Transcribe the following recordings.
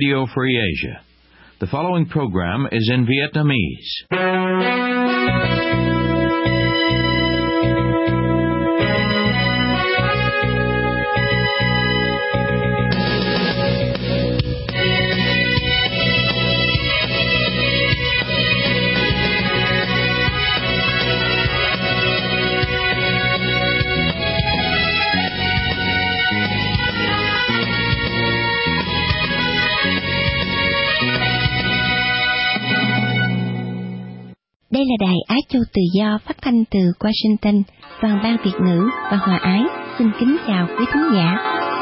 Radio Free Asia. The following program is in Vietnamese. Đây là đài Á Châu Tự Do phát thanh từ Washington, Toàn ban Việt ngữ và Hòa Ái xin kính chào quý thính giả.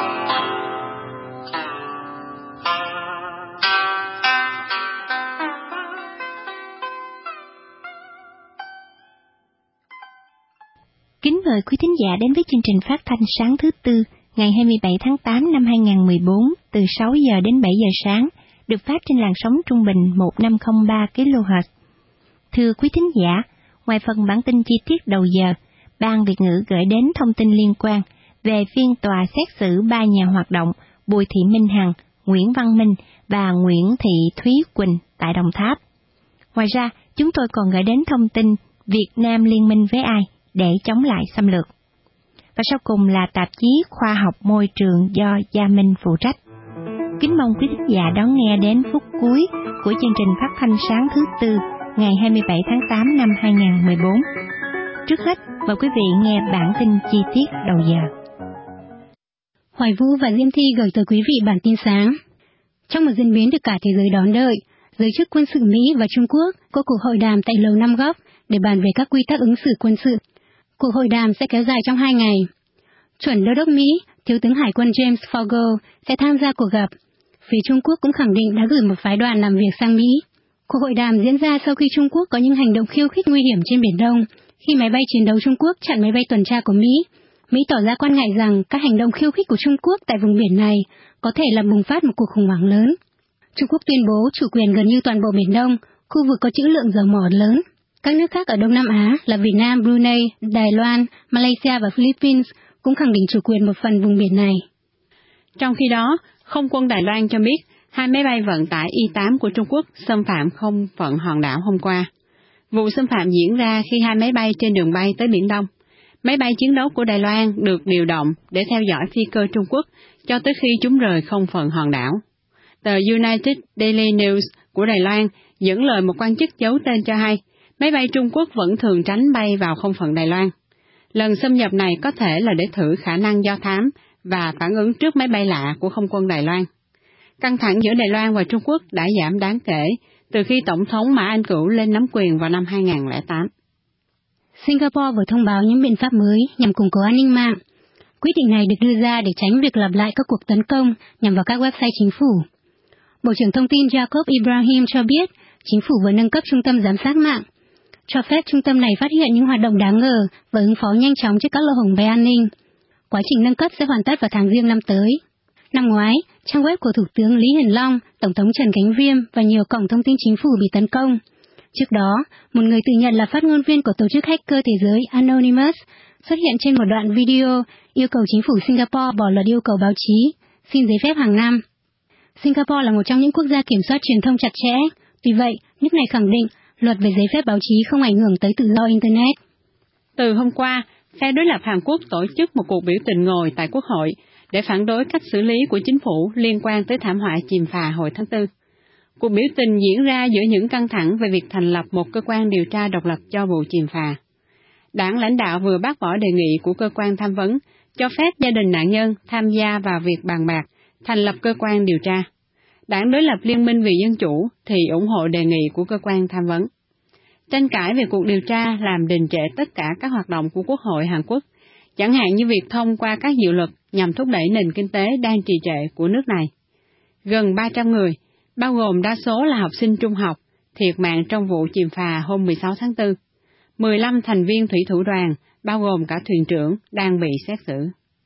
Kính mời quý thính giả đến với chương trình phát thanh sáng thứ Tư, ngày 27 tháng 8 năm 2014, từ 6 giờ đến 7 giờ sáng, được phát trên làn sóng trung bình 1503 kHz. Thưa quý thính giả, ngoài phần bản tin chi tiết đầu giờ, Ban Việt ngữ gửi đến thông tin liên quan về phiên tòa xét xử 3 nhà hoạt động Bùi Thị Minh Hằng, Nguyễn Văn Minh và Nguyễn Thị Thúy Quỳnh tại Đồng Tháp. Ngoài ra, chúng tôi còn gửi đến thông tin Việt Nam liên minh với ai để chống lại xâm lược. Và sau cùng là tạp chí Khoa học Môi trường do Gia Minh phụ trách. Kính mong quý thính giả đón nghe đến phút cuối của chương trình phát thanh sáng thứ Tư, ngày 27 tháng 8 năm 2014. Trước hết, mời quý vị nghe bản tin chi tiết đầu giờ. Hoài Vũ và Diễm Thi gửi tới quý vị bản tin sáng. Trong một diễn biến được cả thế giới đón đợi, giới chức quân sự Mỹ và Trung Quốc có cuộc hội đàm tại Lầu Năm Góc để bàn về các quy tắc ứng xử quân sự. Cuộc hội đàm sẽ kéo dài trong 2 ngày. Chuẩn đô đốc Mỹ, Thiếu tướng Hải quân James Fogle sẽ tham gia cuộc gặp. Phía Trung Quốc cũng khẳng định đã gửi một phái đoàn làm việc sang Mỹ. Cuộc hội đàm diễn ra sau khi Trung Quốc có những hành động khiêu khích nguy hiểm trên Biển Đông, khi máy bay chiến đấu Trung Quốc chặn máy bay tuần tra của Mỹ. Mỹ tỏ ra quan ngại rằng các hành động khiêu khích của Trung Quốc tại vùng biển này có thể làm bùng phát một cuộc khủng hoảng lớn. Trung Quốc tuyên bố chủ quyền gần như toàn bộ Biển Đông, khu vực có trữ lượng dầu mỏ lớn. Các nước khác ở Đông Nam Á là Việt Nam, Brunei, Đài Loan, Malaysia và Philippines cũng khẳng định chủ quyền một phần vùng biển này. Trong khi đó, Không quân Đài Loan cho biết 2 máy bay vận tải Y-8 của Trung Quốc xâm phạm không phận hòn đảo hôm qua. Vụ xâm phạm diễn ra khi 2 máy bay trên đường bay tới Biển Đông. Máy bay chiến đấu của Đài Loan được điều động để theo dõi phi cơ Trung Quốc cho tới khi chúng rời không phận hòn đảo. Tờ United Daily News của Đài Loan dẫn lời một quan chức giấu tên cho hay, máy bay Trung Quốc vẫn thường tránh bay vào không phận Đài Loan. Lần xâm nhập này có thể là để thử khả năng do thám và phản ứng trước máy bay lạ của không quân Đài Loan. Căng thẳng giữa Đài Loan và Trung Quốc đã giảm đáng kể từ khi Tổng thống Mã Anh Cửu lên nắm quyền vào năm 2008. Singapore vừa thông báo những biện pháp mới nhằm củng cố an ninh mạng. Quyết định này được đưa ra để tránh việc lặp lại các cuộc tấn công nhằm vào các website chính phủ. Bộ trưởng Thông tin Jacob Ibrahim cho biết chính phủ vừa nâng cấp trung tâm giám sát mạng, cho phép trung tâm này phát hiện những hoạt động đáng ngờ và ứng phó nhanh chóng trước các lỗ hổng về an ninh. Quá trình nâng cấp sẽ hoàn tất vào tháng Giêng năm tới. Năm ngoái, trang web của Thủ tướng Lý Hiển Long, Tổng thống Trần Khánh Viêm và nhiều cổng thông tin chính phủ bị tấn công. Trước đó, một người tự nhận là phát ngôn viên của tổ chức hacker thế giới Anonymous xuất hiện trên một đoạn video yêu cầu chính phủ Singapore bỏ luật yêu cầu báo chí, xin giấy phép hàng năm. Singapore là một trong những quốc gia kiểm soát truyền thông chặt chẽ, tuy vậy, nước này khẳng định luật về giấy phép báo chí không ảnh hưởng tới tự do Internet. Từ hôm qua, phe đối lập Hàn Quốc tổ chức một cuộc biểu tình ngồi tại Quốc hội để phản đối cách xử lý của chính phủ liên quan tới thảm họa chìm phà hồi tháng 4. Cuộc biểu tình diễn ra giữa những căng thẳng về việc thành lập một cơ quan điều tra độc lập cho vụ chìm phà. Đảng lãnh đạo vừa bác bỏ đề nghị của cơ quan tham vấn cho phép gia đình nạn nhân tham gia vào việc bàn bạc, thành lập cơ quan điều tra. Đảng đối lập Liên minh vì Dân chủ thì ủng hộ đề nghị của cơ quan tham vấn. Tranh cãi về cuộc điều tra làm đình trệ tất cả các hoạt động của Quốc hội Hàn Quốc, chẳng hạn như việc thông qua các dự luật nhằm thúc đẩy nền kinh tế đang trì trệ của nước này. Gần 300 người, bao gồm đa số là học sinh trung học, thiệt mạng trong vụ chìm phà hôm 16 tháng 4. 15 thành viên thủy thủ đoàn, bao gồm cả thuyền trưởng, đang bị xét xử.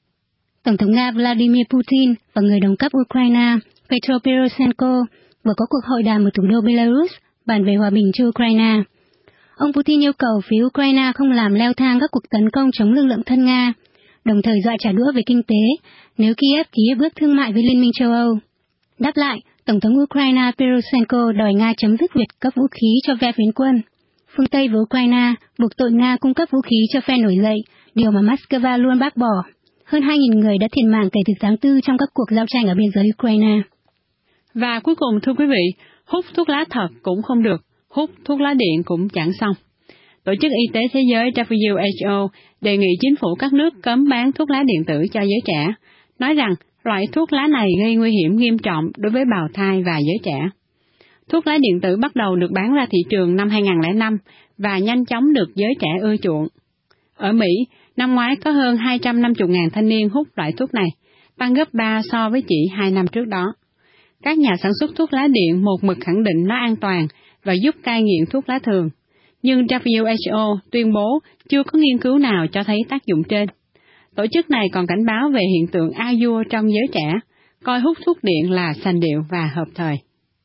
Tổng thống Nga Vladimir Putin và người đồng cấp Ukraine Petro Poroshenko vừa có cuộc hội đàm ở thủ đô Belarus bàn về hòa bình cho Ukraine. Ông Putin yêu cầu phía Ukraine không làm leo thang các cuộc tấn công chống lực lượng thân Nga, đồng thời dọa trả đũa về kinh tế nếu Kiev ký hiệp ước thương mại với Liên minh châu Âu. Đáp lại, Tổng thống Ukraine Poroshenko đòi Nga chấm dứt việc cấp vũ khí cho phe phiến quân. Phương Tây và Ukraine buộc tội Nga cung cấp vũ khí cho phe nổi dậy, điều mà Moscow luôn bác bỏ. Hơn 2.000 người đã thiệt mạng kể từ tháng 4 trong các cuộc giao tranh ở biên giới Ukraine. Và cuối cùng thưa quý vị, hút thuốc lá thật cũng không được, hút thuốc lá điện cũng chẳng xong. Tổ chức Y tế Thế giới WHO đề nghị chính phủ các nước cấm bán thuốc lá điện tử cho giới trẻ, nói rằng loại thuốc lá này gây nguy hiểm nghiêm trọng đối với bào thai và giới trẻ. Thuốc lá điện tử bắt đầu được bán ra thị trường năm 2005 và nhanh chóng được giới trẻ ưa chuộng. Ở Mỹ, năm ngoái có hơn 250.000 thanh niên hút loại thuốc này, tăng gấp 3 so với chỉ 2 năm trước đó. Các nhà sản xuất thuốc lá điện một mực khẳng định nó an toàn và giúp cai nghiện thuốc lá thường. Nhưng WHO tuyên bố chưa có nghiên cứu nào cho thấy tác dụng trên. Tổ chức này còn cảnh báo về hiện tượng a vua trong giới trẻ, coi hút thuốc điện là sành điệu và hợp thời.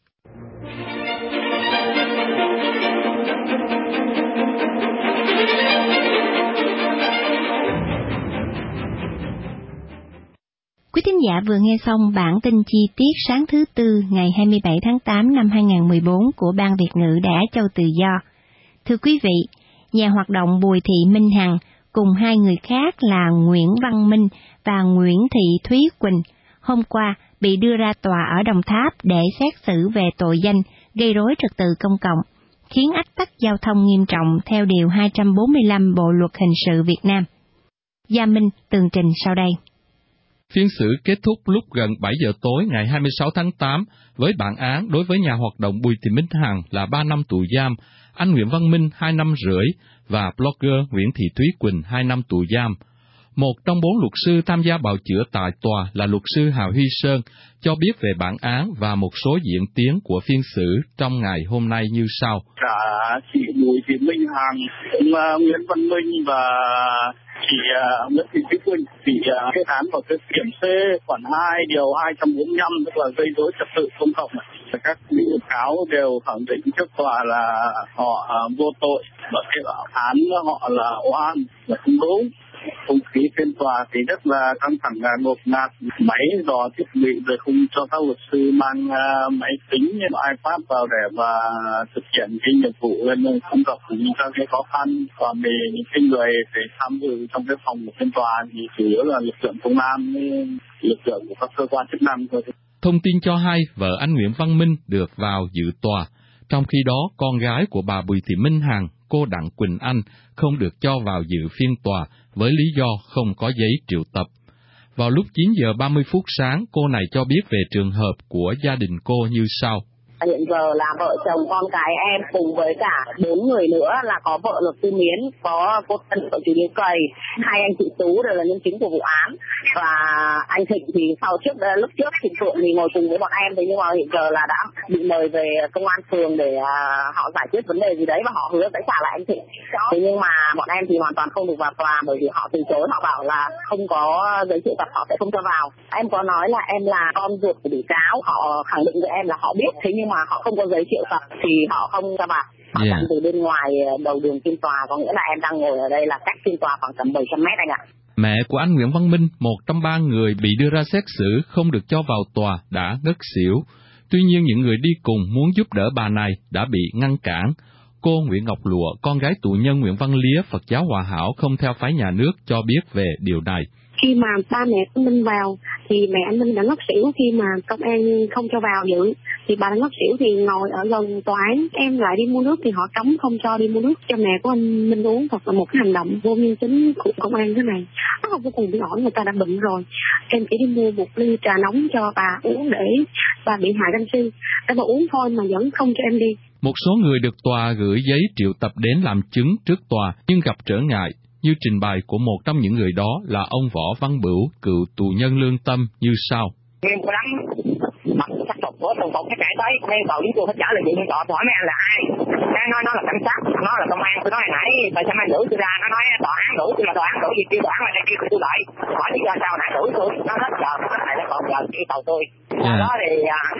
Quý thính giả vừa nghe xong bản tin chi tiết sáng thứ Tư ngày 27 tháng 8 năm 2014 của Ban Việt ngữ Đài Á Châu Tự Do. Thưa quý vị, nhà hoạt động Bùi Thị Minh Hằng cùng hai người khác là Nguyễn Văn Minh và Nguyễn Thị Thúy Quỳnh hôm qua bị đưa ra tòa ở Đồng Tháp để xét xử về tội danh gây rối trật tự công cộng, khiến ách tắc giao thông nghiêm trọng theo Điều 245 Bộ Luật Hình sự Việt Nam. Gia Minh tường trình sau đây. Phiên xử kết thúc lúc gần 7 giờ tối ngày 26 tháng 8 với bản án đối với nhà hoạt động Bùi Thị Minh Hằng là 3 năm tù giam, anh Nguyễn Văn Minh 2 năm rưỡi và blogger Nguyễn Thị Thúy Quỳnh 2 năm tù giam. Một trong 4 luật sư tham gia bào chữa tại tòa là luật sư Hà Huy Sơn cho biết về bản án và một số diễn tiến của phiên xử trong ngày hôm nay như sau. Cả chị Bùi Thị Minh Hằng, Nguyễn Văn Minh và chị Nguyễn Thị Thúy Quỳnh bị kết án vào cái điểm C khoản 2 điều 245 tức là gây rối trật tự công cộng. Các bị cáo đều khẳng định trước tòa là họ vô tội và cái án họ là oan và không đúng. Không khí phiên tòa thì rất là căng thẳng, ngột ngạt, máy dò thiết bị rồi không cho các luật sư mang máy tính iPad vào để mà thực hiện cái nhiệm vụ nên không gặp những cái khó khăn. Còn về những cái người để tham dự trong cái phòng của phiên tòa thì chủ yếu là lực lượng công an, lực lượng của các cơ quan chức năng thôi. Thông tin cho hay vợ anh Nguyễn Văn Minh được vào dự tòa, trong khi đó con gái của bà Bùi Thị Minh Hằng, cô Đặng Quỳnh Anh, không được cho vào dự phiên tòa với lý do không có giấy triệu tập. Vào lúc 9 giờ 30 phút sáng, cô này cho biết về trường hợp của gia đình cô như sau. Hiện giờ là vợ chồng con cái em cùng với cả 4 người nữa là có vợ luật sư Miến, có cô Tân vợ chú Điếu Cầy, 2 anh chị Tú đều là nhân chứng của vụ án và anh Thịnh thì lúc trước Thịnh Phượng thì ngồi cùng với bọn em, thế nhưng mà hiện giờ là đã bị mời về công an phường để họ giải quyết vấn đề gì đấy và họ hứa sẽ trả lại anh Thịnh. Thế nhưng mà bọn em thì hoàn toàn không được vào tòa bởi vì họ từ chối, họ bảo là không có giấy triệu tập họ sẽ không cho vào. Em có nói là em là con ruột của bị cáo, họ khẳng định với em là họ biết, thế nhưng mà họ không có giấy triệu tập thì họ không cho vào. Họ chặn từ bên ngoài đầu đường phiên tòa, có nghĩa là em đang ngồi ở đây là cách phiên tòa khoảng tầm 700 mét anh ạ. Mẹ của anh Nguyễn Văn Minh, một trong 3 người bị đưa ra xét xử không được cho vào tòa, đã ngất xỉu. Tuy nhiên những người đi cùng muốn giúp đỡ bà này đã bị ngăn cản. Cô Nguyễn Ngọc Lụa, con gái tù nhân Nguyễn Văn Lía, Phật giáo Hòa Hảo không theo phái nhà nước cho biết về điều này. Khi mà ba mẹ của Minh vào thì mẹ anh Minh đã ngất xỉu khi mà công an không cho vào dự, thì bà đã ngất xỉu thì ngồi ở gần tòa án, em lại đi mua nước thì họ cấm không cho đi mua nước cho mẹ của anh Minh uống. Thật là một cái hành động vô nhân tính của công an thế này, nó không vô cùng bị ổn, người ta đã bệnh rồi. Em chỉ đi mua một ly trà nóng cho bà uống để bà bị hại canxi để bà uống thôi mà vẫn không cho em đi. Một số người được tòa gửi giấy triệu tập đến làm chứng trước tòa nhưng gặp trở ngại, như trình bày của một trong những người đó là ông Võ Văn Bửu, cựu tù nhân lương tâm như sau. Nghiêm của lắm, mặt sắc phục của tổng thống cái chạy tới, nên vào chúng tôi phải trả lời chuyện tòa, hỏi mấy anh là ai? Nó nói là cảnh sát, nó là công an, tôi nói hồi nãy tại sao anh đuổi tôi ra, nó nói tòa án đuổi tôi, mà tòa án đuổi gì kêu tòa án này kêu tôi lại, hỏi lý do sao nãy đuổi tôi, nó hết giờ, cái này nó còn giờ kêu tàu tôi. Đó thì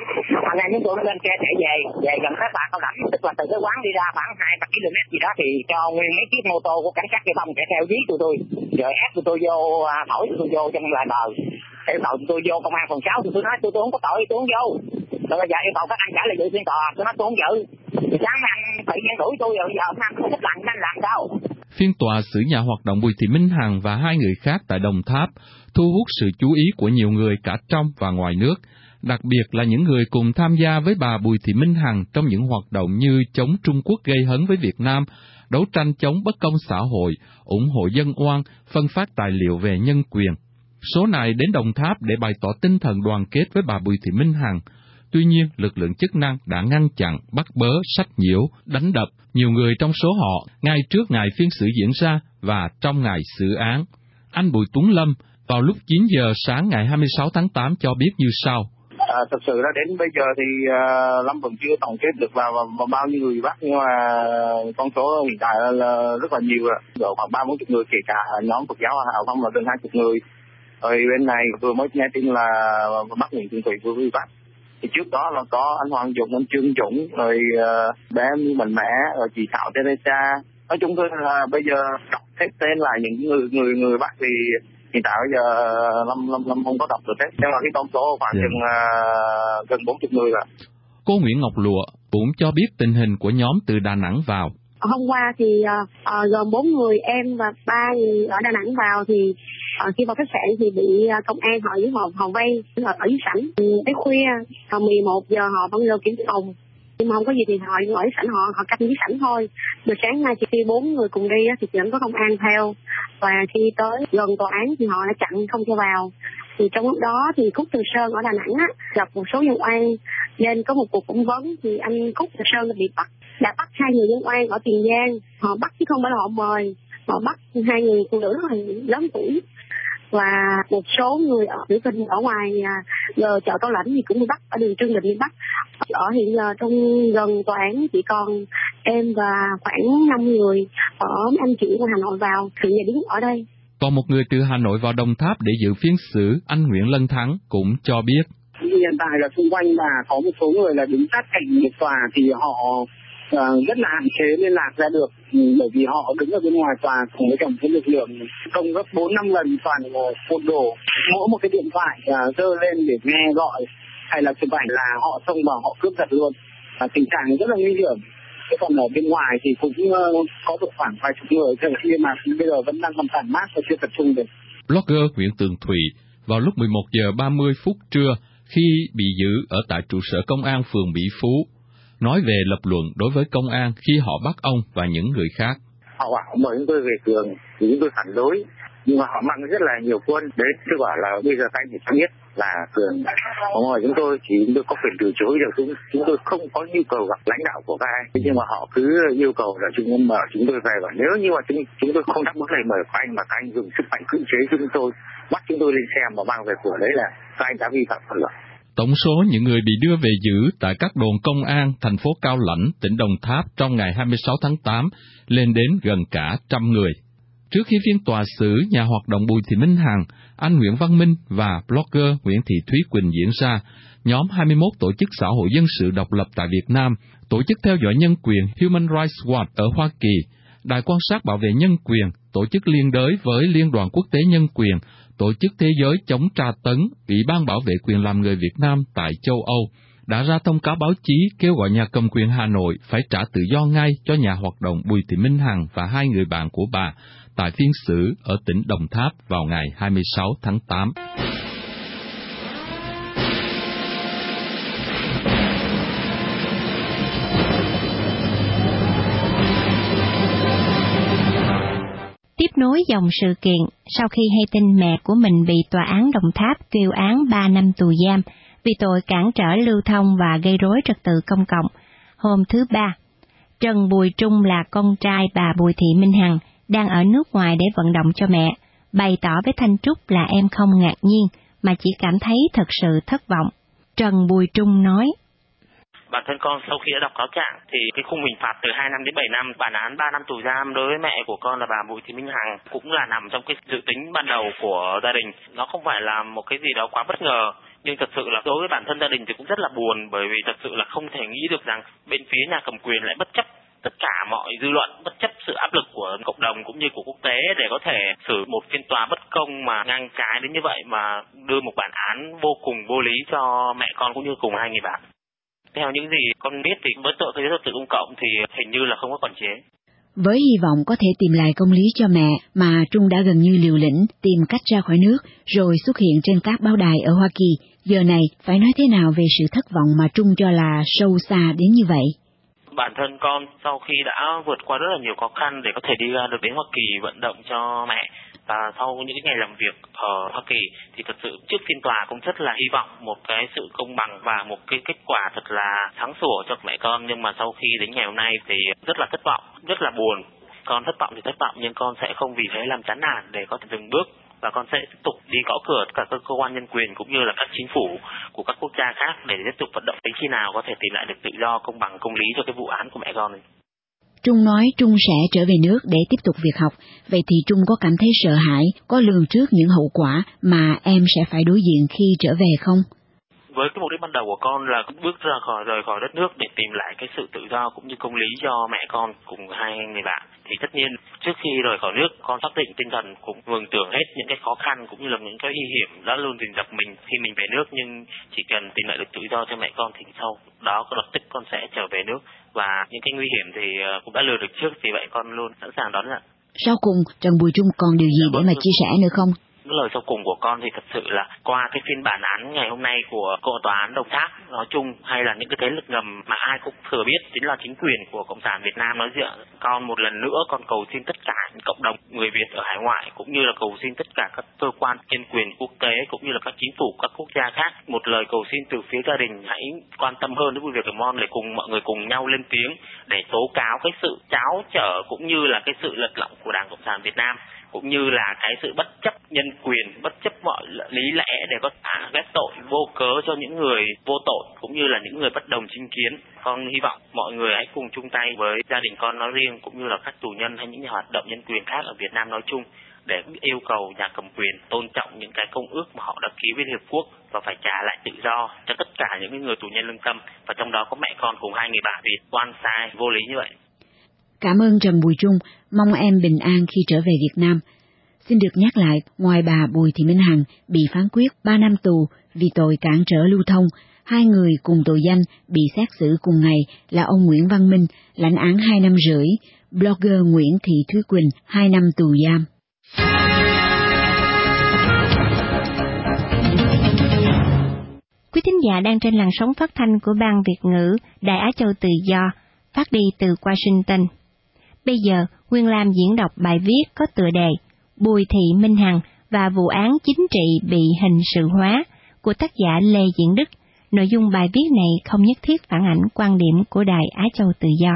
anh em chúng tôi lên xe chạy về gần hết Bà Cao Lãnh, tức là từ cái quán đi ra khoảng 200 km gì đó thì cho nguyên mấy chiếc mô tô của cảnh sát giao thông chạy theo dí tôi, rồi ép tôi vô, thổi tôi vô trong lại bờ. Để tội tôi vô công an phường 6 tôi nói tôi không có tội, tôi không vô. Rồi bây giờ yêu cầu các anh trả lời dự phiên tòa, tôi nói tôi không dự. Sáng nay anh tự nhiên đuổi tôi rồi, giờ hôm nay không thích làm sao? Phiên tòa xử nhà hoạt động Bùi Thị Minh Hằng và 2 người khác tại Đồng Tháp thu hút sự chú ý của nhiều người cả trong và ngoài nước, đặc biệt là những người cùng tham gia với bà Bùi Thị Minh Hằng trong những hoạt động như chống Trung Quốc gây hấn với Việt Nam, đấu tranh chống bất công xã hội, ủng hộ dân oan, phân phát tài liệu về nhân quyền. Số này đến Đồng Tháp để bày tỏ tinh thần đoàn kết với bà Bùi Thị Minh Hằng. Tuy nhiên, lực lượng chức năng đã ngăn chặn, bắt bớ, sách nhiễu, đánh đập nhiều người trong số họ ngay trước ngày phiên xử diễn ra và trong ngày xử án. Anh Bùi Tuấn Lâm vào lúc 9 giờ sáng ngày 26 tháng 8 cho biết như sau. Thực sự là đến bây giờ thì Lâm vẫn chưa tổng kết được vào bao nhiêu người bắt, nhưng mà con số hiện tại là rất là nhiều rồi, khoảng 30-40 người, kể cả nhóm Phật giáo Hào Phong là gần 20 người. Rồi bên này vừa mới nghe tin là bắt Nguyễn Trường Thủy vừa bị bắt. Thì trước đó là có anh Hoàng Dũng, anh Trương Dũng, rồi bé Mạnh Mẽ, rồi chị Thảo Teresa. Nói chung là bây giờ đọc hết tên là những người bắt thì hiện tại bây giờ Lâm không có đọc được hết. Nhưng mà cái con số khoảng chừng gần 40 người rồi. Cô Nguyễn Ngọc Lụa cũng cho biết tình hình của nhóm từ Đà Nẵng vào. Hôm qua thì gồm 4 người, em và 3 người ở Đà Nẵng vào thì khi vào khách sạn thì bị công an họ với họ vây ở dưới sảnh. Tới khuya 11 giờ họ vẫn vô kiểm phòng, nhưng mà không có gì thì họ ở dưới sảnh, họ canh dưới sảnh thôi. Rồi sáng nay thì khi 4 người cùng đi thì vẫn có công an theo, và khi tới gần tòa án thì họ đã chặn không cho vào. Thì trong lúc đó thì Cúc Từ Sơn ở Đà Nẵng gặp một số dân oan nên có một cuộc phỏng vấn, thì anh Cúc Từ Sơn bị bắt, đã bắt 2 người dân oan ở Tiền Giang. Họ bắt chứ không phải là họ mời, họ bắt 2 người phụ nữ rất là lớn tuổi, và một số người ở biểu tình ở ngoài giờ chợ Cao Lãnh thì cũng bị bắt, ở đường Trương Định bị bắt. Ở hiện giờ trong gần tòa án chỉ còn em và khoảng 5 người ở anh chị của Hà Nội vào, hiện giờ đứng ở đây. Còn một người từ Hà Nội vào Đồng Tháp để dự phiên xử, anh Nguyễn Lân Thắng cũng cho biết. Hiện tại là xung quanh là có một số người là đứng sát cạnh tòa thì họ rất là hạn chế liên lạc ra được, bởi vì họ đứng ở bên ngoài tòa cùng với tổng cái lực lượng công gấp 4-5 lần toàn một đồ, mỗi một cái điện thoại giơ lên để nghe gọi hay là chụp ảnh là họ xông vào họ cướp giật luôn. Tình trạng rất là nguy hiểm. Thế còn ở bên ngoài thì cũng có được khoảng vài chục người, nhưng mà bây giờ vẫn đang còn tản mát và chưa tập trung được. Blogger Nguyễn Tường Thụy vào lúc 11 giờ 30 phút trưa khi bị giữ ở tại trụ sở công an phường Mỹ Phú, nói về lập luận đối với công an khi họ bắt ông và những người khác. Họ bảo mời chúng tôi về phường thì chúng tôi phản đối, nhưng mà họ mang rất là nhiều quân đến. Tôi bảo là bây giờ các anh phải cho biết là phường họ mời chúng tôi thì chúng tôi có quyền từ chối được, chúng tôi không có nhu cầu gặp lãnh đạo của các anh. Nhưng mà họ cứ yêu cầu là chúng tôi về, và nếu như mà chúng tôi không đáp ứng lời mời của anh mà các anh dùng sức mạnh cưỡng chế chúng tôi, bắt chúng tôi lên xe mà mang về phường, đấy là các anh đã vi phạm pháp luật. Tổng số những người bị đưa về giữ tại các đồn công an thành phố Cao Lãnh, tỉnh Đồng Tháp trong ngày 26 tháng 8 lên đến gần cả 100 người. Trước khi phiên tòa xử nhà hoạt động Bùi Thị Minh Hằng, anh Nguyễn Văn Minh và blogger Nguyễn Thị Thúy Quỳnh diễn ra, nhóm 21 tổ chức xã hội dân sự độc lập tại Việt Nam, tổ chức theo dõi nhân quyền Human Rights Watch ở Hoa Kỳ, Đài quan sát bảo vệ nhân quyền, tổ chức liên đới với Liên đoàn Quốc tế Nhân quyền, Tổ chức Thế giới chống tra tấn, Ủy ban bảo vệ quyền làm người Việt Nam tại châu Âu, đã ra thông cáo báo chí kêu gọi nhà cầm quyền Hà Nội phải trả tự do ngay cho nhà hoạt động Bùi Thị Minh Hằng và 2 người bạn của bà tại phiên xử ở tỉnh Đồng Tháp vào ngày 26 tháng 8. Tiếp nối dòng sự kiện, sau khi hay tin mẹ của mình bị tòa án Đồng Tháp kêu án 3 năm tù giam vì tội cản trở lưu thông và gây rối trật tự công cộng, hôm thứ Ba, Trần Bùi Trung là con trai bà Bùi Thị Minh Hằng đang ở nước ngoài để vận động cho mẹ, bày tỏ với Thanh Trúc là em không ngạc nhiên mà chỉ cảm thấy thật sự thất vọng. Trần Bùi Trung nói: Bản thân con sau khi đã đọc cáo trạng thì cái khung hình phạt từ 2 năm đến 7 năm, bản án 3 năm tù giam đối với mẹ của con là bà Bùi Thị Minh Hằng cũng là nằm trong cái dự tính ban đầu của gia đình. Nó không phải là một cái gì đó quá bất ngờ, nhưng thật sự là đối với bản thân gia đình thì cũng rất là buồn, bởi vì thật sự là không thể nghĩ được rằng bên phía nhà cầm quyền lại bất chấp tất cả mọi dư luận, bất chấp sự áp lực của cộng đồng cũng như của quốc tế để có thể xử một phiên tòa bất công mà ngang trái đến như vậy, mà đưa một bản án vô cùng vô lý cho mẹ con cũng như cùng 2 người bạn. Theo những gì con biết thì với tội gây dối trật tự công cộng thì hình như là không có quản chế. Với hy vọng có thể tìm lại công lý cho mẹ mà Trung đã gần như liều lĩnh tìm cách ra khỏi nước rồi xuất hiện trên các báo đài ở Hoa Kỳ, giờ này phải nói thế nào về sự thất vọng mà Trung cho là sâu xa đến như vậy? Bản thân con sau khi đã vượt qua rất là nhiều khó khăn để có thể đi ra được đến Hoa Kỳ vận động cho mẹ, và sau những ngày làm việc ở Hoa Kỳ thì thật sự trước phiên tòa cũng rất là hy vọng một cái sự công bằng và một cái kết quả thật là sáng sủa cho mẹ con. Nhưng mà sau khi đến ngày hôm nay thì rất là thất vọng, rất là buồn. Con thất vọng thì thất vọng nhưng con sẽ không vì thế làm chán nản để có thể dừng bước, và con sẽ tiếp tục đi gõ cửa tất cả các cơ quan nhân quyền cũng như là các chính phủ của các quốc gia khác để tiếp tục vận động đến khi nào có thể tìm lại được tự do, công bằng, công lý cho cái vụ án của mẹ con này. Trung nói Trung sẽ trở về nước để tiếp tục việc học, vậy thì Trung có cảm thấy sợ hãi, có lường trước những hậu quả mà em sẽ phải đối diện khi trở về không? Với cái mục đích ban đầu của con là bước rời khỏi đất nước để tìm lại cái sự tự do cũng như công lý cho mẹ con cùng hai người bạn. Thì tất nhiên trước khi rời khỏi nước, con xác định tinh thần cũng mường tượng hết những cái khó khăn cũng như là những cái nguy hiểm đã luôn rình rập mình khi mình về nước, nhưng chỉ cần tìm lại được tự do cho mẹ con thì sau đó lập tức con sẽ trở về nước, và những cái nguy hiểm thì cũng đã lừa được trước, vì vậy con luôn sẵn sàng đón nhận. Sau cùng, Trần Bùi Trung còn điều gì để mà chia sẻ nữa không? Lời sau cùng của con thì thật sự là qua cái phiên bản án ngày hôm nay của tòa án Đồng Tháp nói chung, hay là những cái thế lực ngầm mà ai cũng thừa biết chính là chính quyền của Cộng sản Việt Nam nói riêng, con một lần nữa con cầu xin tất cả những cộng đồng người Việt ở hải ngoại cũng như là cầu xin tất cả các cơ quan nhân quyền quốc tế cũng như là các chính phủ các quốc gia khác một lời cầu xin từ phía gia đình hãy quan tâm hơn đến vụ việc của Mon, để cùng mọi người cùng nhau lên tiếng để tố cáo cái sự tráo trở cũng như là cái sự lật lọng của Đảng Cộng sản Việt Nam, cũng như là cái sự bất chấp nhân quyền, bất chấp mọi lý lẽ để có thể ghép tội vô cớ cho những người vô tội cũng như là những người bất đồng chính kiến. Con hy vọng mọi người hãy cùng chung tay với gia đình con nói riêng cũng như là các tù nhân hay những nhà hoạt động nhân quyền khác ở Việt Nam nói chung để yêu cầu nhà cầm quyền tôn trọng những cái công ước mà họ đã ký với Liên Hợp Quốc và phải trả lại tự do cho tất cả những người tù nhân lương tâm, và trong đó có mẹ con cùng hai người bạn vì oan sai vô lý như vậy. Cảm ơn Trần Bùi Trung, mong em bình an khi trở về Việt Nam. Xin được nhắc lại, ngoài bà Bùi Thị Minh Hằng bị phán quyết 3 năm tù vì tội cản trở lưu thông, hai người cùng tội danh bị xét xử cùng ngày là ông Nguyễn Văn Minh, lãnh án 2 năm rưỡi, blogger Nguyễn Thị Thúy Quỳnh, 2 năm tù giam. Quý thính giả đang trên làn sóng phát thanh của Ban Việt ngữ Đài Á Châu Tự Do, phát đi từ Washington. Bây giờ, Nguyên Lam diễn đọc bài viết có tựa đề Bùi Thị Minh Hằng và vụ án chính trị bị hình sự hóa của tác giả Lê Diễn Đức. Nội dung bài viết này không nhất thiết phản ảnh quan điểm của Đài Á Châu Tự Do.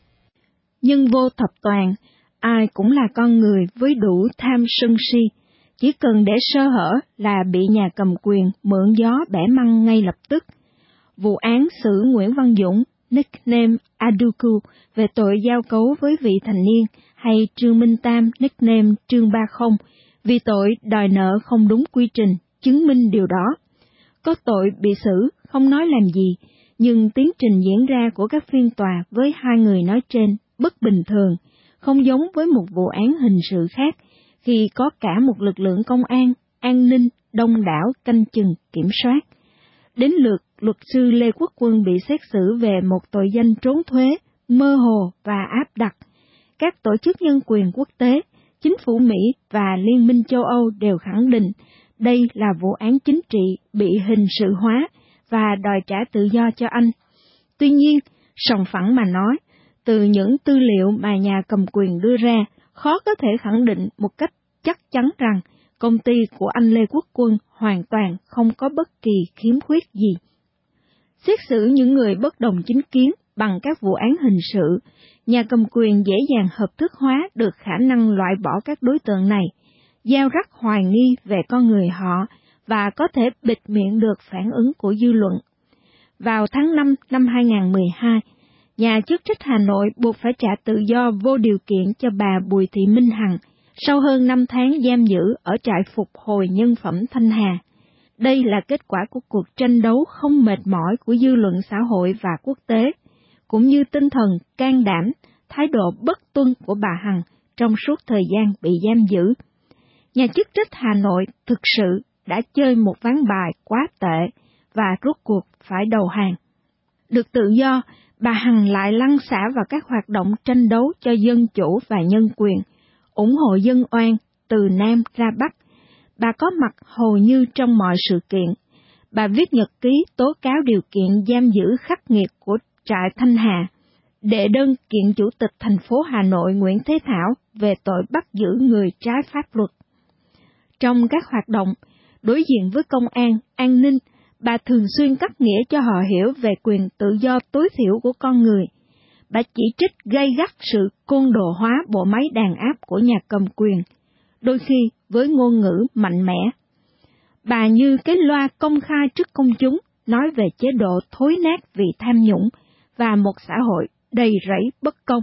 Nhưng vô thập toàn, ai cũng là con người với đủ tham sân si, chỉ cần để sơ hở là bị nhà cầm quyền mượn gió bẻ măng ngay lập tức. Vụ án xử Nguyễn Văn Dũng, nickname Aduku, về tội giao cấu với vị thành niên, hay Trương Minh Tam, nickname Trương 30, vì tội đòi nợ không đúng quy trình, chứng minh điều đó. Có tội bị xử, không nói làm gì, nhưng tiến trình diễn ra của các phiên tòa với hai người nói trên bất bình thường, không giống với một vụ án hình sự khác, khi có cả một lực lượng công an, an ninh, đông đảo canh chừng kiểm soát. Đến lượt luật sư Lê Quốc Quân bị xét xử về một tội danh trốn thuế, mơ hồ và áp đặt. Các tổ chức nhân quyền quốc tế, chính phủ Mỹ và Liên minh châu Âu đều khẳng định đây là vụ án chính trị bị hình sự hóa và đòi trả tự do cho anh. Tuy nhiên, sòng phẳng mà nói, từ những tư liệu mà nhà cầm quyền đưa ra, khó có thể khẳng định một cách chắc chắn rằng công ty của anh Lê Quốc Quân hoàn toàn không có bất kỳ khiếm khuyết gì. Xét xử những người bất đồng chính kiến bằng các vụ án hình sự, nhà cầm quyền dễ dàng hợp thức hóa được khả năng loại bỏ các đối tượng này, gieo rắc hoài nghi về con người họ và có thể bịt miệng được phản ứng của dư luận. Vào tháng 5 năm 2012, nhà chức trách Hà Nội buộc phải trả tự do vô điều kiện cho bà Bùi Thị Minh Hằng sau hơn 5 tháng giam giữ ở trại phục hồi nhân phẩm Thanh Hà. Đây là kết quả của cuộc tranh đấu không mệt mỏi của dư luận xã hội và quốc tế, cũng như tinh thần can đảm, thái độ bất tuân của bà Hằng trong suốt thời gian bị giam giữ. Nhà chức trách Hà Nội thực sự đã chơi một ván bài quá tệ và rốt cuộc phải đầu hàng. Được tự do, bà Hằng lại lăn xả vào các hoạt động tranh đấu cho dân chủ và nhân quyền, ủng hộ dân oan từ Nam ra Bắc. Bà có mặt hầu như trong mọi sự kiện. Bà viết nhật ký tố cáo điều kiện giam giữ khắc nghiệt của trại Thanh Hà, đệ đơn kiện Chủ tịch thành phố Hà Nội Nguyễn Thế Thảo về tội bắt giữ người trái pháp luật. Trong các hoạt động, đối diện với công an, an ninh, bà thường xuyên cắt nghĩa cho họ hiểu về quyền tự do tối thiểu của con người. Bà chỉ trích gay gắt sự côn đồ hóa bộ máy đàn áp của nhà cầm quyền, đôi khi với ngôn ngữ mạnh mẽ. Bà như cái loa công khai trước công chúng, nói về chế độ thối nát vì tham nhũng và một xã hội đầy rẫy bất công.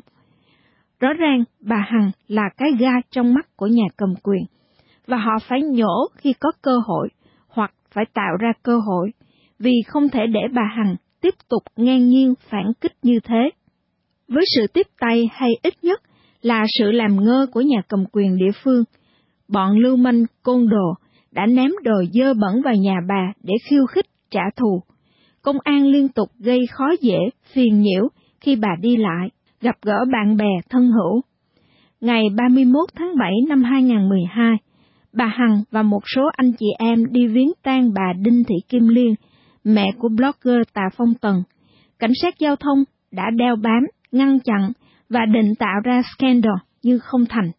Rõ ràng bà Hằng là cái gai trong mắt của nhà cầm quyền, và họ phải nhổ khi có cơ hội, hoặc phải tạo ra cơ hội, vì không thể để bà Hằng tiếp tục ngang nhiên phản kích như thế. Với sự tiếp tay hay ít nhất là sự làm ngơ của nhà cầm quyền địa phương, bọn lưu manh côn đồ đã ném đồ dơ bẩn vào nhà bà để khiêu khích trả thù. Công an liên tục gây khó dễ, phiền nhiễu khi bà đi lại, gặp gỡ bạn bè thân hữu. Ngày 31 tháng 7 năm 2012, bà Hằng và một số anh chị em đi viếng tang bà Đinh Thị Kim Liên, mẹ của blogger Tạ Phong Tần. Cảnh sát giao thông đã đeo bám, ngăn chặn và định tạo ra scandal nhưng không thành.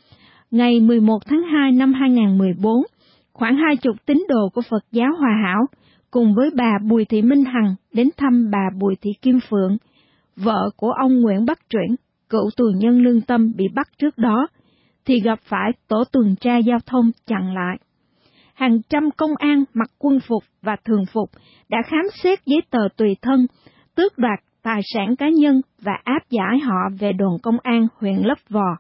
Ngày 11 tháng 2 năm 2014, khoảng 20 tín đồ của Phật giáo Hòa Hảo cùng với bà Bùi Thị Minh Hằng đến thăm bà Bùi Thị Kim Phượng, vợ của ông Nguyễn Bắc Truyển, cựu tù nhân lương tâm bị bắt trước đó, thì gặp phải tổ tuần tra giao thông chặn lại. Hàng trăm công an mặc quân phục và thường phục đã khám xét giấy tờ tùy thân, tước đoạt tài sản cá nhân và áp giải họ về đồn công an huyện Lấp Vò.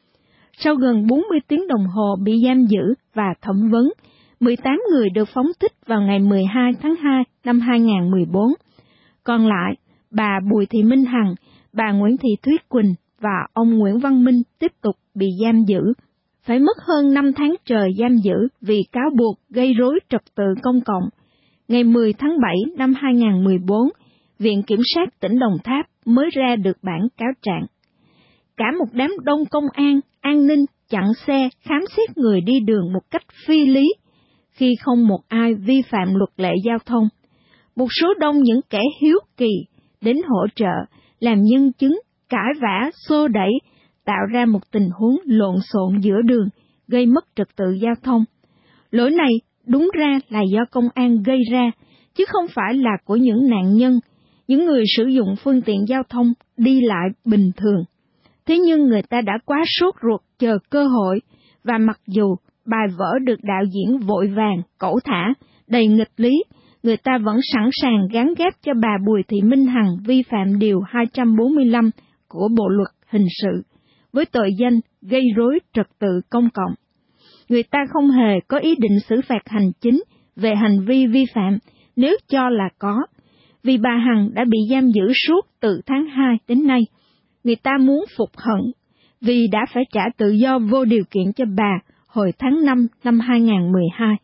Sau gần 40 tiếng đồng hồ bị giam giữ và thẩm vấn, 18 người được phóng thích vào ngày 12 tháng 2 năm 2014. Còn lại, bà Bùi Thị Minh Hằng, bà Nguyễn Thị Thuyết Quỳnh và ông Nguyễn Văn Minh tiếp tục bị giam giữ, phải mất hơn 5 tháng trời giam giữ vì cáo buộc gây rối trật tự công cộng. Ngày 10 tháng 7 năm 2014, Viện Kiểm sát tỉnh Đồng Tháp mới ra được bản cáo trạng. Cả một đám đông công an, an ninh chặn xe, khám xét người đi đường một cách phi lý, khi không một ai vi phạm luật lệ giao thông. Một số đông những kẻ hiếu kỳ đến hỗ trợ, làm nhân chứng, cãi vã, xô đẩy, tạo ra một tình huống lộn xộn giữa đường, gây mất trật tự giao thông. Lỗi này đúng ra là do công an gây ra, chứ không phải là của những nạn nhân, những người sử dụng phương tiện giao thông đi lại bình thường. Thế nhưng người ta đã quá sốt ruột chờ cơ hội, và mặc dù bài vở được đạo diễn vội vàng, cẩu thả, đầy nghịch lý, người ta vẫn sẵn sàng gán ghép cho bà Bùi Thị Minh Hằng vi phạm điều 245 của Bộ Luật Hình sự, với tội danh gây rối trật tự công cộng. Người ta không hề có ý định xử phạt hành chính về hành vi vi phạm nếu cho là có, vì bà Hằng đã bị giam giữ suốt từ tháng 2 đến nay. Người ta muốn phục hận vì đã phải trả tự do vô điều kiện cho bà hồi tháng 5 năm 2012.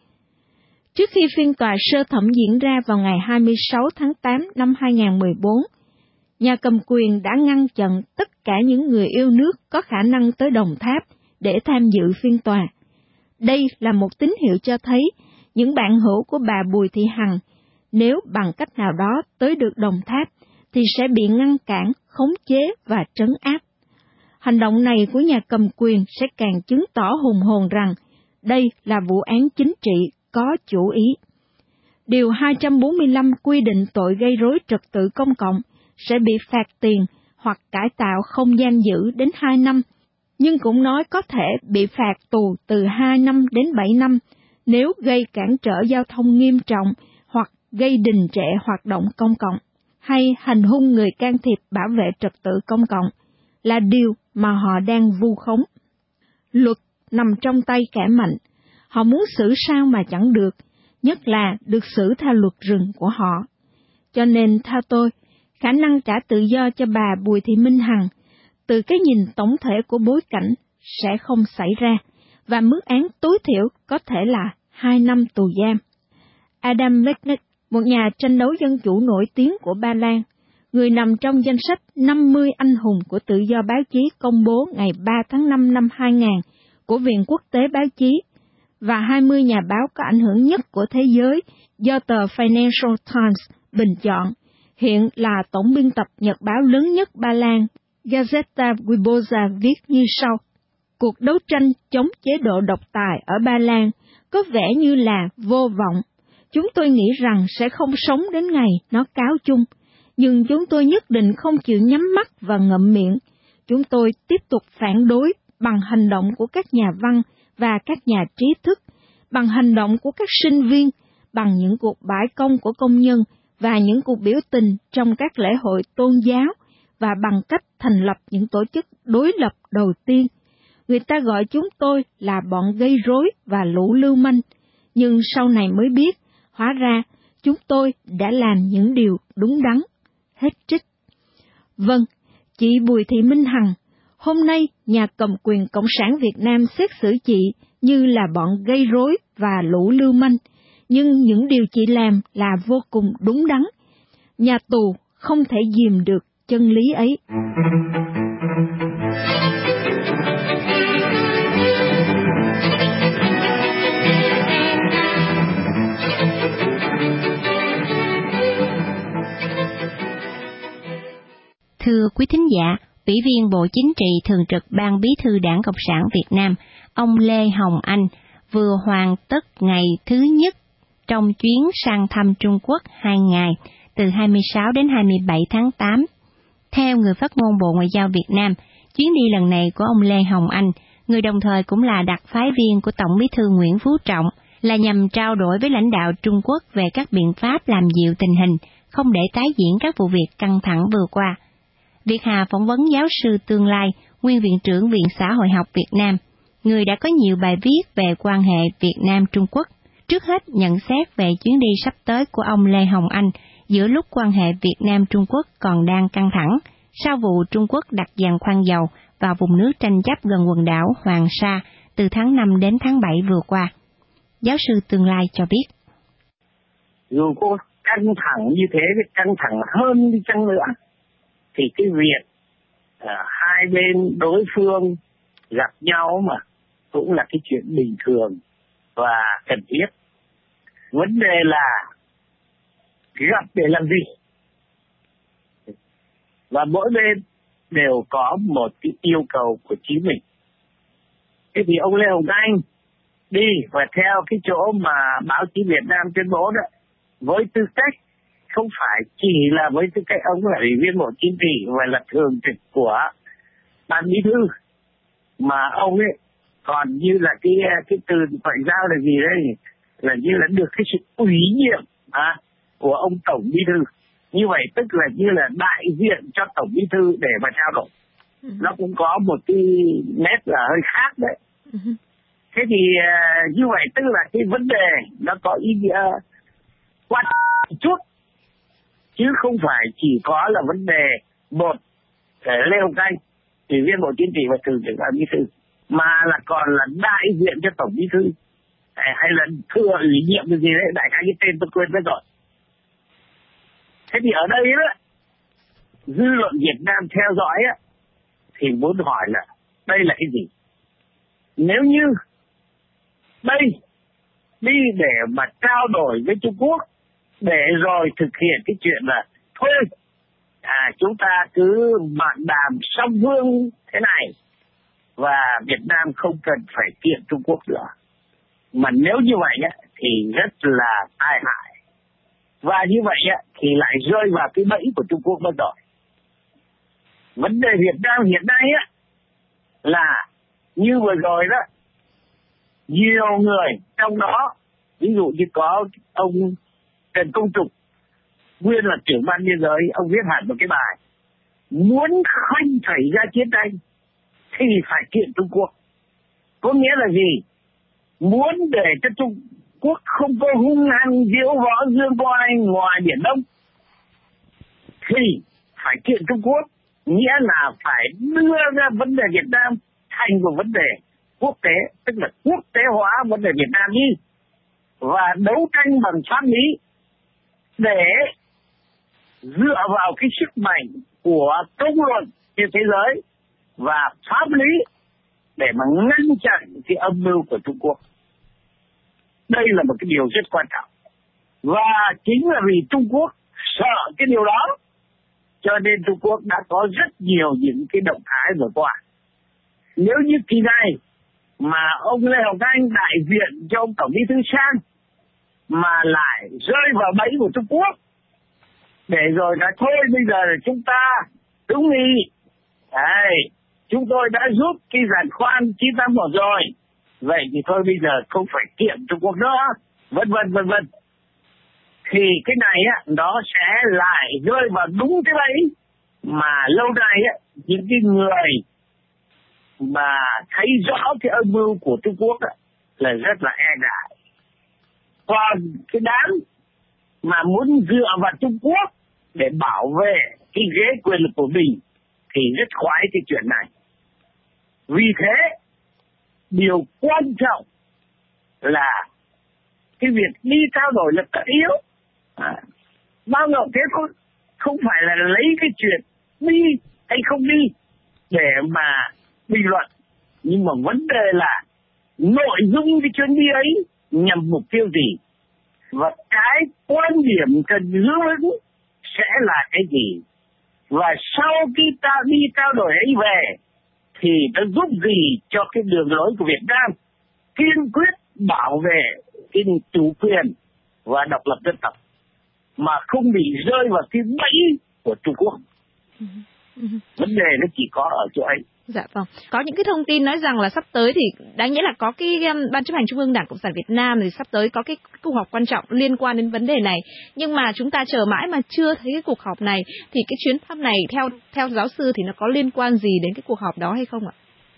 Trước khi phiên tòa sơ thẩm diễn ra vào ngày 26 tháng 8 năm 2014, nhà cầm quyền đã ngăn chặn tất cả những người yêu nước có khả năng tới Đồng Tháp để tham dự phiên tòa. Đây là một tín hiệu cho thấy những bạn hữu của bà Bùi Thị Hằng, nếu bằng cách nào đó tới được Đồng Tháp, thì sẽ bị ngăn cản, khống chế và trấn áp. Hành động này của nhà cầm quyền sẽ càng chứng tỏ hùng hồn rằng đây là vụ án chính trị có chủ ý. Điều 245 quy định tội gây rối trật tự công cộng sẽ bị phạt tiền hoặc cải tạo không giam giữ đến 2 năm, nhưng cũng nói có thể bị phạt tù từ 2 năm đến 7 năm nếu gây cản trở giao thông nghiêm trọng hoặc gây đình trệ hoạt động công cộng, hay hành hung người can thiệp bảo vệ trật tự công cộng, là điều mà họ đang vu khống. Luật nằm trong tay kẻ mạnh, họ muốn xử sao mà chẳng được, nhất là được xử theo luật rừng của họ. Cho nên theo tôi, khả năng trả tự do cho bà Bùi Thị Minh Hằng, từ cái nhìn tổng thể của bối cảnh, sẽ không xảy ra, và mức án tối thiểu có thể là 2 năm tù giam. Adam Mechnik, một nhà tranh đấu dân chủ nổi tiếng của Ba Lan, người nằm trong danh sách 50 anh hùng của tự do báo chí công bố ngày 3 tháng 5 năm 2000 của Viện Quốc tế Báo chí, và 20 nhà báo có ảnh hưởng nhất của thế giới do tờ Financial Times bình chọn, hiện là tổng biên tập nhật báo lớn nhất Ba Lan, Gazeta Wyborcza viết như sau: cuộc đấu tranh chống chế độ độc tài ở Ba Lan có vẻ như là vô vọng. Chúng tôi nghĩ rằng sẽ không sống đến ngày nó cáo chung, nhưng chúng tôi nhất định không chịu nhắm mắt và ngậm miệng. Chúng tôi tiếp tục phản đối bằng hành động của các nhà văn và các nhà trí thức, bằng hành động của các sinh viên, bằng những cuộc bãi công của công nhân và những cuộc biểu tình trong các lễ hội tôn giáo, và bằng cách thành lập những tổ chức đối lập đầu tiên. Người ta gọi chúng tôi là bọn gây rối và lũ lưu manh, nhưng sau này mới biết, hóa ra chúng tôi đã làm những điều đúng đắn. Hết trích. Vâng, chị Bùi Thị Minh Hằng, hôm nay nhà cầm quyền Cộng sản Việt Nam xét xử chị như là bọn gây rối và lũ lưu manh, nhưng những điều chị làm là vô cùng đúng đắn. Nhà tù không thể dìm được chân lý ấy. Thưa quý thính giả, Ủy viên Bộ Chính trị Thường trực Ban Bí thư Đảng Cộng sản Việt Nam, ông Lê Hồng Anh vừa hoàn tất ngày thứ nhất trong chuyến sang thăm Trung Quốc 2 ngày, từ 26 đến 27 tháng 8. Theo người phát ngôn Bộ Ngoại giao Việt Nam, chuyến đi lần này của ông Lê Hồng Anh, người đồng thời cũng là đặc phái viên của Tổng Bí thư Nguyễn Phú Trọng, là nhằm trao đổi với lãnh đạo Trung Quốc về các biện pháp làm dịu tình hình, không để tái diễn các vụ việc căng thẳng vừa qua. Việt Hà phỏng vấn giáo sư Tương Lai, nguyên viện trưởng Viện Xã hội học Việt Nam, người đã có nhiều bài viết về quan hệ Việt Nam-Trung Quốc. Trước hết nhận xét về chuyến đi sắp tới của ông Lê Hồng Anh giữa lúc quan hệ Việt Nam-Trung Quốc còn đang căng thẳng, sau vụ Trung Quốc đặt giàn khoan dầu vào vùng nước tranh chấp gần quần đảo Hoàng Sa từ tháng 5 đến tháng 7 vừa qua. Giáo sư Tương Lai cho biết. Dù có căng thẳng như thế, căng thẳng hơn đi chăng nữa, thì cái việc hai bên đối phương gặp nhau mà cũng là cái chuyện bình thường và cần thiết. Vấn đề là gặp để làm gì? Và mỗi bên đều có một cái yêu cầu của chính mình. Thế thì ông Lê Hồng Anh đi và theo cái chỗ mà báo chí Việt Nam tuyên bố đó, với tư cách không phải chỉ là với tư cách ông là ủy viên Bộ Chính trị và là thường trực của Ban Bí thư, mà ông ấy còn như là cái từ ngoại giao là gì đấy, là như là được cái sự ủy nhiệm của ông Tổng Bí thư. Như vậy tức là như là đại diện cho Tổng Bí thư để mà trao đổi. Nó cũng có một cái nét là hơi khác đấy. Thế thì như vậy tức là cái vấn đề nó có ý nghĩa quan trọng chút, chứ không phải chỉ có là vấn đề một Lê Hồng Anh, ủy viên Bộ Chính trị và thường trực Ban Bí thư, mà là còn là đại diện cho Tổng Bí thư hay là thừa ủy nhiệm cái gì đấy, đại khái cái tên tôi quên mất rồi. Thế thì ở đây đó, dư luận Việt Nam theo dõi á, thì muốn hỏi là đây là cái gì? Nếu như đây đi để mà trao đổi với Trung Quốc để rồi thực hiện cái chuyện là thôi chúng ta cứ bạn đàm song phương thế này và Việt Nam không cần phải kiện Trung Quốc nữa, mà nếu như vậy á, thì rất là tai hại, và như vậy á, thì lại rơi vào cái bẫy của Trung Quốc mất rồi. Vấn đề Việt Nam hiện nay á, là như vừa rồi đó, nhiều người trong đó, ví dụ như có ông Trần Công Trục, nguyên là trưởng ban biên giới, ông viết hẳn một cái bài muốn không xảy ra chiến tranh thì phải kiện Trung Quốc. Có nghĩa là gì? Muốn để cho Trung Quốc không có hung hăng diễu võ dương oai ngoài Biển Đông thì phải kiện Trung Quốc, nghĩa là phải đưa ra vấn đề Việt Nam thành một vấn đề quốc tế, tức là quốc tế hóa vấn đề Việt Nam đi, và đấu tranh bằng pháp lý để dựa vào cái sức mạnh của công luận trên thế giới và pháp lý để mà ngăn chặn cái âm mưu của Trung Quốc. Đây là một cái điều rất quan trọng. Và chính là vì Trung Quốc sợ cái điều đó, cho nên Trung Quốc đã có rất nhiều những cái động thái vừa qua. Nếu như kỳ này mà ông Lê Hồng Anh đại diện cho ông Tổng Bí thư Sang mà lại rơi vào bẫy của Trung Quốc, để rồi nói thôi bây giờ là chúng ta đúng đi, chúng tôi đã giúp cái giàn khoan 981 rồi, vậy thì thôi bây giờ không phải kiện Trung Quốc nữa, vân vân, thì cái này á, nó sẽ lại rơi vào đúng cái bẫy mà lâu nay á, những cái người mà thấy rõ cái âm mưu của Trung Quốc á, là rất là e ngại. Còn cái đám mà muốn dựa vào Trung Quốc để bảo vệ cái ghế quyền lực của mình thì rất khoái cái chuyện này. Vì thế, điều quan trọng là cái việc đi trao đổi là tất yếu. Bao giờ thế không phải là lấy cái chuyện đi hay không đi để mà bình luận. Nhưng mà vấn đề là nội dung cái chuyến đi ấy nhằm mục tiêu gì? Và cái quan điểm cần giữ vững sẽ là cái gì? Và sau khi ta đi trao đổi ấy về thì nó giúp gì cho cái đường lối của Việt Nam kiên quyết bảo vệ cái chủ quyền và độc lập dân tộc mà không bị rơi vào cái bẫy của Trung Quốc. Vấn đề nó chỉ có ở chỗ ấy. Dạ vâng. Có những cái thông tin nói rằng là sắp tới thì đáng nhẽ là có cái Ban chấp hành Trung ương Đảng Cộng sản Việt Nam thì sắp tới có cái cuộc họp quan trọng liên quan đến vấn đề này. Nhưng mà chúng ta chờ mãi mà chưa thấy cái cuộc họp này, thì cái chuyến thăm này theo giáo sư thì nó có liên quan gì đến cái cuộc họp đó hay không ạ?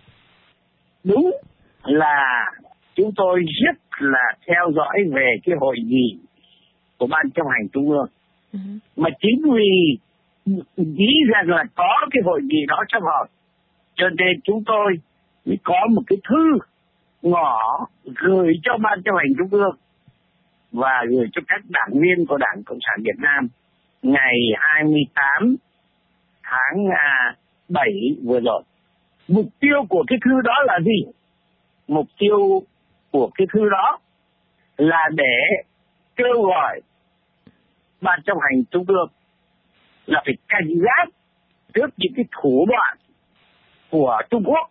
Đúng là chúng tôi rất là theo dõi về cái hội nghị của Ban chấp hành Trung ương. Mà chính vì nghĩ rằng là có cái hội nghị đó sắp họp, cho nên chúng tôi mới có một cái thư ngỏ gửi cho Ban chấp hành Trung ương và gửi cho các đảng viên của Đảng Cộng sản Việt Nam ngày 28 tháng 7 vừa rồi. Mục tiêu của cái thư đó là gì? Mục tiêu của cái thư đó là để kêu gọi Ban chấp hành Trung ương là phải cảnh giác trước những cái thủ đoạn của Trung Quốc,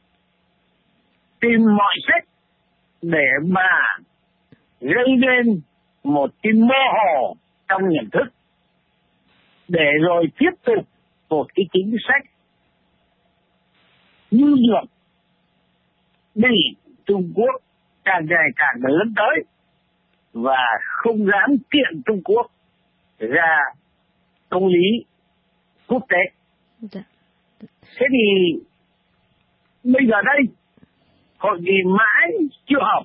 tìm mọi cách để mà gây nên một cái mơ hồ trong nhận thức, để rồi tiếp tục một cái chính sách nhu nhược để Trung Quốc càng ngày càng lớn tới và không dám kiện Trung Quốc ra công lý quốc tế. Thế thì bây giờ đây hội nghị mãi chưa họp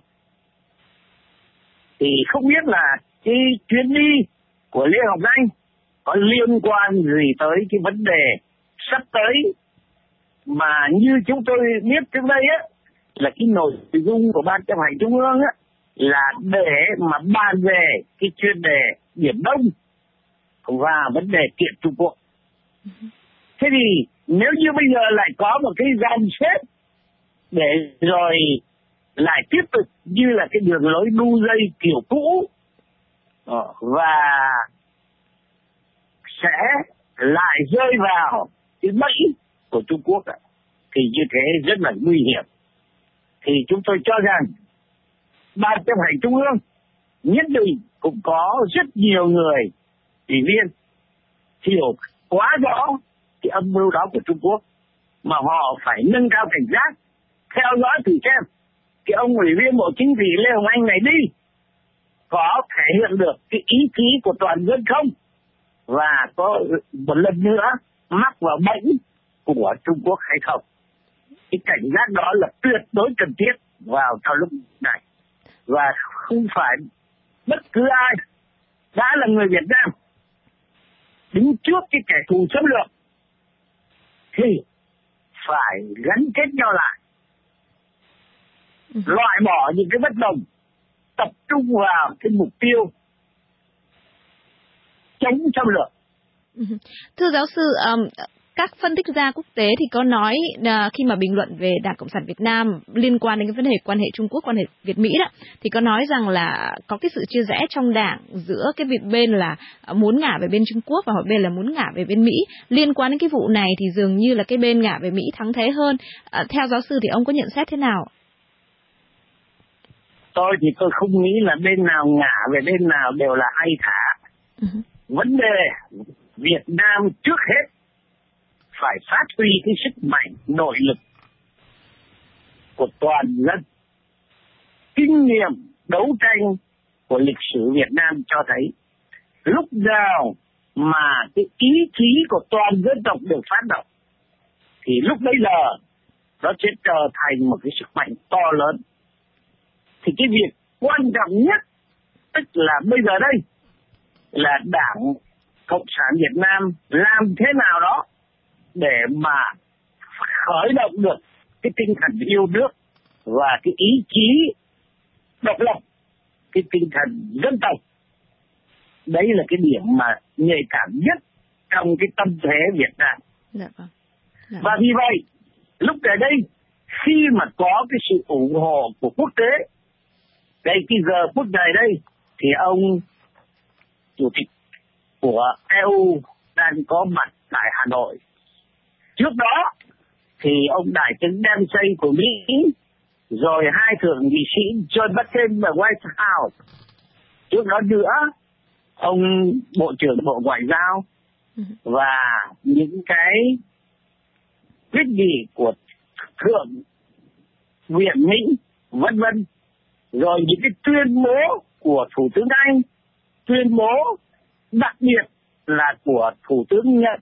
thì không biết là cái chuyến đi của Lê Hồng Anh có liên quan gì tới cái vấn đề sắp tới mà như chúng tôi biết trước đây á, là cái nội dung của Ban chấp hành Trung ương á là để mà bàn về cái chuyên đề Biển Đông và vấn đề kiện Trung Quốc. Thế thì nếu như bây giờ lại có một cái dàn xếp để rồi lại tiếp tục như là cái đường lối đu dây kiểu cũ và sẽ lại rơi vào cái bẫy của Trung Quốc thì như thế rất là nguy hiểm. Thì chúng tôi cho rằng Ban chấp hành Trung ương nhất định cũng có rất nhiều người ủy viên hiểu quá rõ cái âm mưu đó của Trung Quốc mà họ phải nâng cao cảnh giác, theo dõi thử xem cái ông ủy viên Bộ Chính trị Lê Hồng Anh này đi có thể hiện được cái ý chí của toàn dân không, và có một lần nữa mắc vào bẫy của Trung Quốc hay không. Cái cảnh giác đó là tuyệt đối cần thiết vào trong lúc này, và không phải bất cứ ai đã là người Việt Nam đứng trước cái kẻ thù xâm lược thì phải gắn kết nhau lại, loại bỏ những cái bất đồng, tập trung vào cái mục tiêu chống xâm lược Thưa giáo sư, các phân tích gia quốc tế thì có nói khi mà bình luận về Đảng Cộng sản Việt Nam liên quan đến cái vấn đề quan hệ Trung Quốc, quan hệ Việt-Mỹ đó, thì có nói rằng là có cái sự chia rẽ trong đảng giữa cái bên là muốn ngả về bên Trung Quốc và một bên là muốn ngả về bên Mỹ. Liên quan đến cái vụ này thì dường như là cái bên ngả về Mỹ thắng thế hơn. Theo giáo sư thì ông có nhận xét thế nào? Tôi thì tôi không nghĩ là bên nào ngả về bên nào đều là hay cả. Vấn đề Việt Nam trước hết phải phát huy cái sức mạnh nội lực của toàn dân. Kinh nghiệm đấu tranh của lịch sử Việt Nam cho thấy lúc nào mà cái ý chí của toàn dân tộc được phát động thì lúc bấy giờ nó sẽ trở thành một cái sức mạnh to lớn. Thì cái việc quan trọng nhất tức là bây giờ đây là Đảng Cộng sản Việt Nam làm thế nào đó để mà khởi động được cái tinh thần yêu nước và cái ý chí độc lập, cái tinh thần dân tộc. Đấy là cái điểm mà nhạy cảm nhất trong cái tâm thế Việt Nam. Và vì vậy, lúc tại đây, khi mà có cái sự ủng hộ của quốc tế, đây cái giờ phút này đây, thì ông Chủ tịch của EU đang có mặt tại Hà Nội. Trước đó thì ông Đại tướng Dempsey của Mỹ, rồi hai thượng nghị sĩ John McCain ở White House. Trước đó nữa, ông Bộ trưởng Bộ Ngoại giao và những cái quyết nghị của Thượng viện Mỹ, vân vân. Rồi những cái tuyên bố của Thủ tướng Anh, tuyên bố đặc biệt là của Thủ tướng Nhật,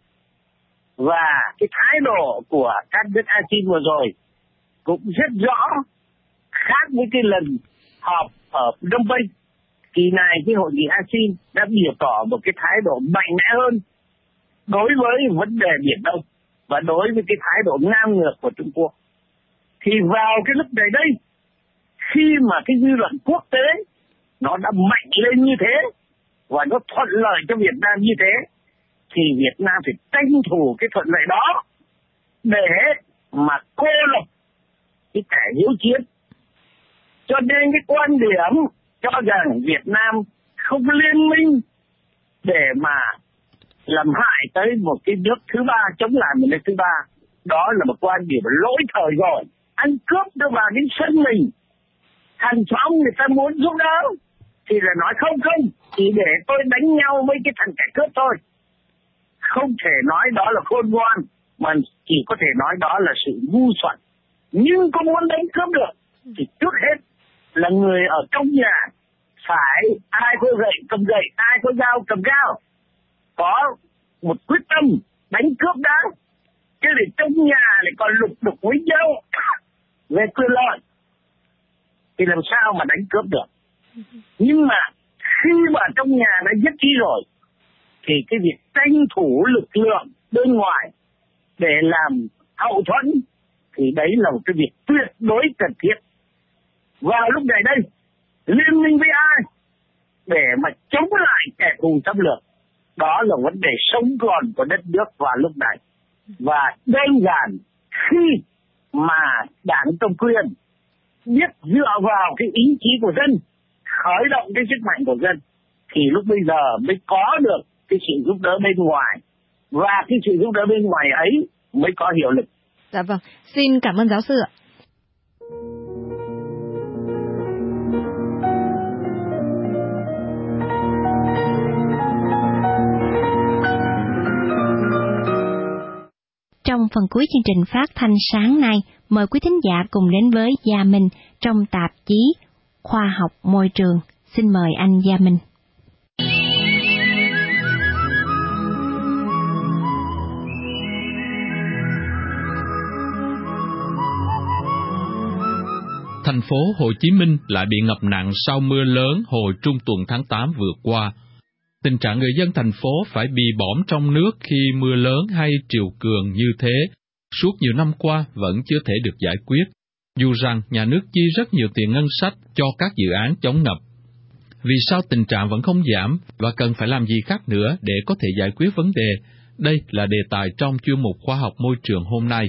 và cái thái độ của các nước ASEAN vừa rồi cũng rất rõ, khác với cái lần họp ở Đông Bắc. Kỳ này cái hội nghị ASEAN đã biểu tỏ một cái thái độ mạnh mẽ hơn đối với vấn đề Biển Đông và đối với cái thái độ ngang ngược của Trung Quốc. Thì vào cái lúc này đây, khi mà cái dư luận quốc tế nó đã mạnh lên như thế và nó thuận lợi cho Việt Nam như thế, thì Việt Nam phải tranh thủ cái thuận lợi đó để mà cô lập cái kẻ hiếu chiến. Cho nên cái quan điểm cho rằng Việt Nam không liên minh để mà làm hại tới một cái nước thứ ba, chống lại một nước thứ ba, đó là một quan điểm lỗi thời rồi. Ăn cướp nó vào đến sân mình, hàng xóm người ta muốn giúp đỡ thì là nói không, chỉ để tôi đánh nhau với cái thằng kẻ cướp thôi. Không thể nói đó là khôn ngoan, mà chỉ có thể nói đó là sự ngu xuẩn. Nhưng có muốn đánh cướp được thì trước hết là người ở trong nhà phải ai có gậy cầm gậy, ai có dao cầm dao, có một quyết tâm đánh cướp đã. Chứ để trong nhà lại còn lục đục với nhau về quyền lợi thì làm sao mà đánh cướp được. Nhưng mà khi mà trong nhà đã nhất trí rồi thì cái việc tranh thủ lực lượng bên ngoài để làm hậu thuẫn thì đấy là một cái việc tuyệt đối cần thiết. Vào lúc này đây, liên minh với ai để mà chống lại kẻ thù xâm lược, đó là vấn đề sống còn của đất nước vào lúc này. Và đơn giản khi mà Đảng cầm quyền biết dựa vào cái ý chí của dân, khởi động cái sức mạnh của dân, thì lúc bây giờ mới có được cái sự giúp đỡ bên ngoài, và cái sự giúp đỡ bên ngoài ấy mới có hiệu lực. Dạ vâng, xin cảm ơn giáo sư ạ. Trong phần cuối chương trình phát thanh sáng nay, mời quý thính giả cùng đến với Gia Minh trong tạp chí Khoa học Môi trường. Xin mời anh Gia Minh. Thành phố Hồ Chí Minh lại bị ngập nặng sau mưa lớn hồi trung tuần tháng 8 vừa qua. Tình trạng người dân thành phố phải bị bõm trong nước khi mưa lớn hay triều cường như thế suốt nhiều năm qua vẫn chưa thể được giải quyết, dù rằng nhà nước chi rất nhiều tiền ngân sách cho các dự án chống ngập. Vì sao tình trạng vẫn không giảm và cần phải làm gì khác nữa để có thể giải quyết vấn đề? Đây là đề tài trong chuyên mục Khoa học Môi trường hôm nay.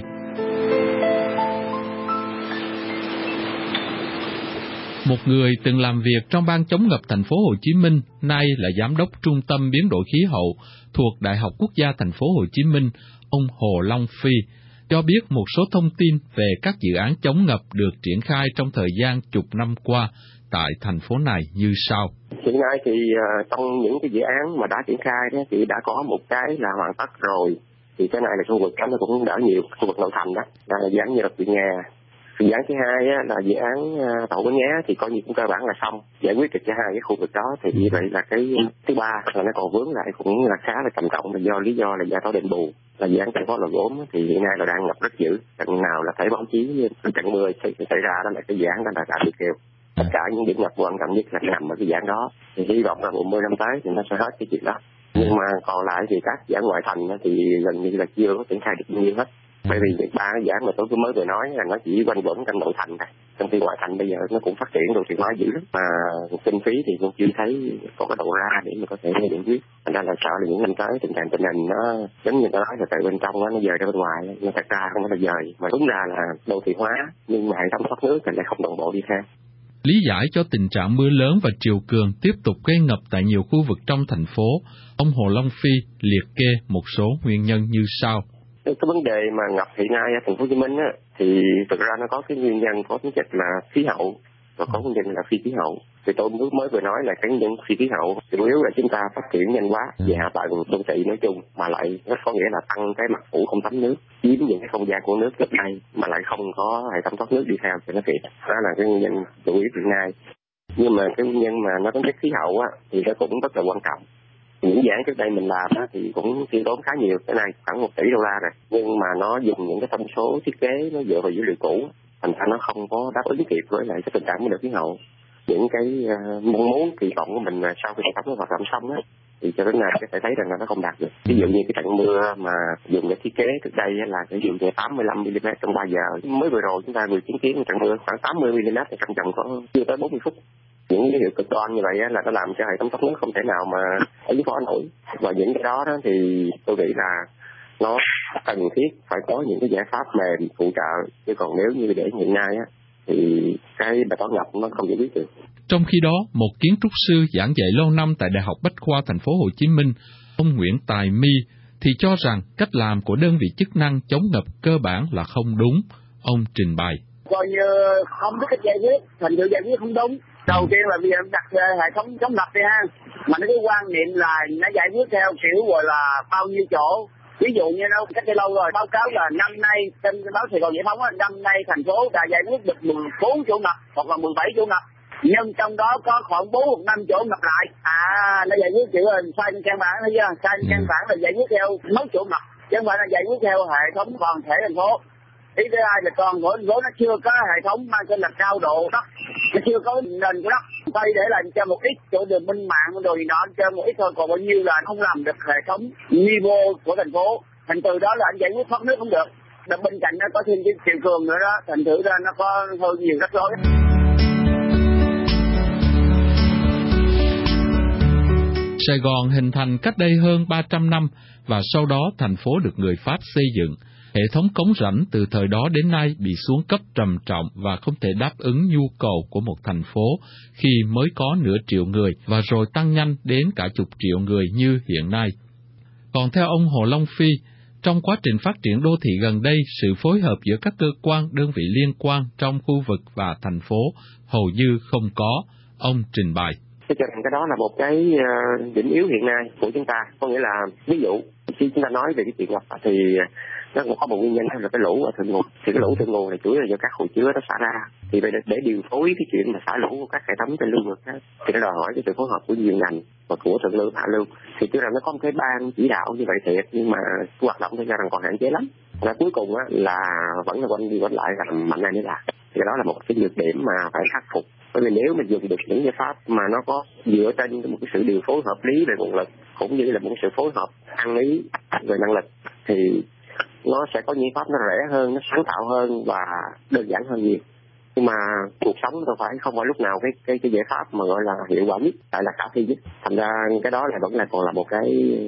Một người từng làm việc trong ban chống ngập thành phố Hồ Chí Minh, nay là giám đốc Trung tâm Biến đổi khí hậu thuộc Đại học Quốc gia thành phố Hồ Chí Minh, ông Hồ Long Phi, cho biết một số thông tin về các dự án chống ngập được triển khai trong thời gian chục năm qua tại thành phố này như sau. Hiện nay thì trong những cái dự án mà đã triển khai đó thì đã có một cái là hoàn tất rồi. Thì cái này là khu vực đó nó cũng đỡ nhiều, khu vực nội thành đó là dự án như là Vị Nghe. Dự án thứ hai á, là dự án Tàu Bến Nghé thì coi như cũng cơ bản là xong, giải quyết được cho hai cái khu vực đó. Thì như vậy là cái thứ ba là nó còn vướng lại cũng là khá là trầm trọng, là do lý do là giải tỏa đền bù. Là dự án thành phố Lò Gốm thì hiện nay là đang ngập rất dữ, trận nào là thấy báo chí trận mưa xảy ra đó là cái dự án đó là bị kêu. Tất cả những điểm ngập quan trọng nhất là nằm ở cái dự án đó. Thì hy vọng là mùa mưa năm tới thì nó sẽ hết cái chuyện đó. Nhưng mà còn lại thì các dự án ngoại thành thì gần như là chưa có triển khai được nhiều hết. Bởi vì ba cái dự án mà tôi mới vừa nói là nó chỉ quanh quẩn trong nội thành này, trong khi ngoại thành bây giờ nó cũng phát triển đô thị hóa dữ lắm, mà kinh phí thì cũng chưa thấy có cái đầu ra để mà có thể giải quyết. Thành ra là sợ là những năm tới tình trạng tình hình nó giống như tôi nói là từ bên trong nó dời ra bên ngoài, nhưng thật ra không có là dời, mà đúng ra là đô thị hóa nhưng mà hệ thống thoát nước thì lại không đồng bộ đi theo. Lý giải cho tình trạng mưa lớn và triều cường tiếp tục gây ngập tại nhiều khu vực trong thành phố, ông Hồ Long Phi liệt kê một số nguyên nhân như sau. Cái vấn đề mà ngập hiện nay ở thành phố Hồ Chí Minh á, thì thực ra nó có cái nguyên nhân có tính chất là khí hậu và có nguyên nhân là phi khí hậu. Thì tôi mới vừa nói là cái nguyên nhân phi khí hậu chủ yếu là chúng ta phát triển nhanh quá về hạ tầng đô thị nói chung, mà lại nó có nghĩa là tăng cái mặt phủ không thấm nước, chiếm những cái không gian của nước trước đây mà lại không có hệ thống thoát nước đi theo thì nó kịp. Đó là cái nguyên nhân chủ yếu hiện nay. Nhưng mà cái nguyên nhân mà nó có tính chất khí hậu á thì nó cũng rất là quan trọng. Những dự án trước đây mình làm á, thì cũng tiêu tốn khá nhiều, cái này khoảng 1 tỷ đô la rồi, nhưng mà nó dùng những cái thông số thiết kế nó dựa vào dữ liệu cũ, thành ra nó không có đáp ứng kịp với lại cái tình trạng biến đổi khí hậu. Những cái mong muốn kỳ vọng của mình sau khi hệ thống nó hoạt động xong á, thì cho đến nay sẽ phải thấy rằng là nó không đạt được. Ví dụ như cái trận mưa mà dùng để thiết kế trước đây là cái dụ như 85 mm trong 3 giờ, mới vừa rồi chúng ta vừa chứng kiến trận mưa khoảng 80 mm trong vòng có chưa tới 40 phút. Những cái hiệu cực đoan như vậy là nó làm cho hệ thống thoát nước không thể nào mà ứng phó nổi, và những cái đó thì tôi nghĩ là nó cần thiết phải có những cái giải pháp mềm phụ trợ, chứ còn nếu như để hiện nay á thì cái bài toán ngập nó không giải quyết được. Trong khi đó, một kiến trúc sư giảng dạy lâu năm tại Đại học Bách khoa thành phố Hồ Chí Minh, ông Nguyễn Tài My thì cho rằng cách làm của đơn vị chức năng chống ngập cơ bản là không đúng. Ông trình bày: coi như không biết cách giải quyết, thành tựu giải quyết không đúng. Đầu tiên là bây giờ đặt hệ thống chống ngập đi ha, mà nó cái quan niệm là nó giải quyết theo kiểu gọi là bao nhiêu chỗ. Ví dụ như nó cách đây lâu rồi báo cáo là năm nay trên báo Sài Gòn Giải Phóng, năm nay thành phố đã giải quyết được 14 chỗ ngập hoặc là 17 chỗ ngập, nhưng trong đó có khoảng 4 hoặc 5 chỗ ngập lại. Nó giải quyết kiểu là sai trên căn bản, thấy chưa? Sai trên căn bản là giải quyết theo mấy chỗ ngập, chứ không phải là giải quyết theo hệ thống toàn thể thành phố. Ý thứ hai là toàn bộ thành phố nó chưa có hệ thống mang tên là cao độ đất, nó chưa có nền của đất. Đây để làm cho một ít chỗ đường minh mạng rồi nọ cho một ít thôi, còn bao nhiêu là không làm được hệ thống niveau của thành phố. Thành từ đó là anh giải quyết thoát nước không được. Và bên cạnh nó có thêm cái triều cường nữa đó, thành thử ra nó có hơi nhiều rắc rối. Sài Gòn hình thành cách đây hơn 300 năm và sau đó thành phố được người Pháp xây dựng. Hệ thống cống rãnh từ thời đó đến nay bị xuống cấp trầm trọng và không thể đáp ứng nhu cầu của một thành phố khi mới có nửa triệu người và rồi tăng nhanh đến cả chục triệu người như hiện nay. Còn theo ông Hồ Long Phi, trong quá trình phát triển đô thị gần đây, sự phối hợp giữa các cơ quan, đơn vị liên quan trong khu vực và thành phố hầu như không có. Ông trình bày: Tôi cho rằng cái đó là một cái điểm yếu hiện nay của chúng ta. Có nghĩa là, ví dụ, khi chúng ta nói về cái chuyện ngập thì nó cũng có một nguyên nhân là cái lũ ở thượng nguồn. Thì cái lũ thượng nguồn này chủ yếu là do các hồ chứa nó xả ra. Thì để điều phối cái chuyện mà xả lũ của các hệ thống trên lưu vực đó, thì nó đòi hỏi cái sự phối hợp của nhiều ngành và của thượng lưu hạ lưu. Thì tôi rằng nó có một cái ban chỉ đạo như vậy thiệt, nhưng mà hoạt động tôi cho rằng còn hạn chế lắm. Và cuối cùng á là vẫn là quanh đi quanh lại là mạnh này mới là. Thì đó là một cái nhược điểm mà phải khắc phục. Bởi vì nếu mà dùng được những giải pháp mà nó có dựa trên một cái sự điều phối hợp lý về nguồn lực, cũng như là một sự phối hợp ăn ý về năng lực, thì nó sẽ có giải pháp nó rẻ hơn, nó sáng tạo hơn và đơn giản hơn nhiều. Nhưng mà cuộc sống đâu phải không phải lúc nào cái giải pháp mà gọi là hiệu quả nhất, tại là khả thi nhất. Thành ra cái đó là vẫn là còn là một cái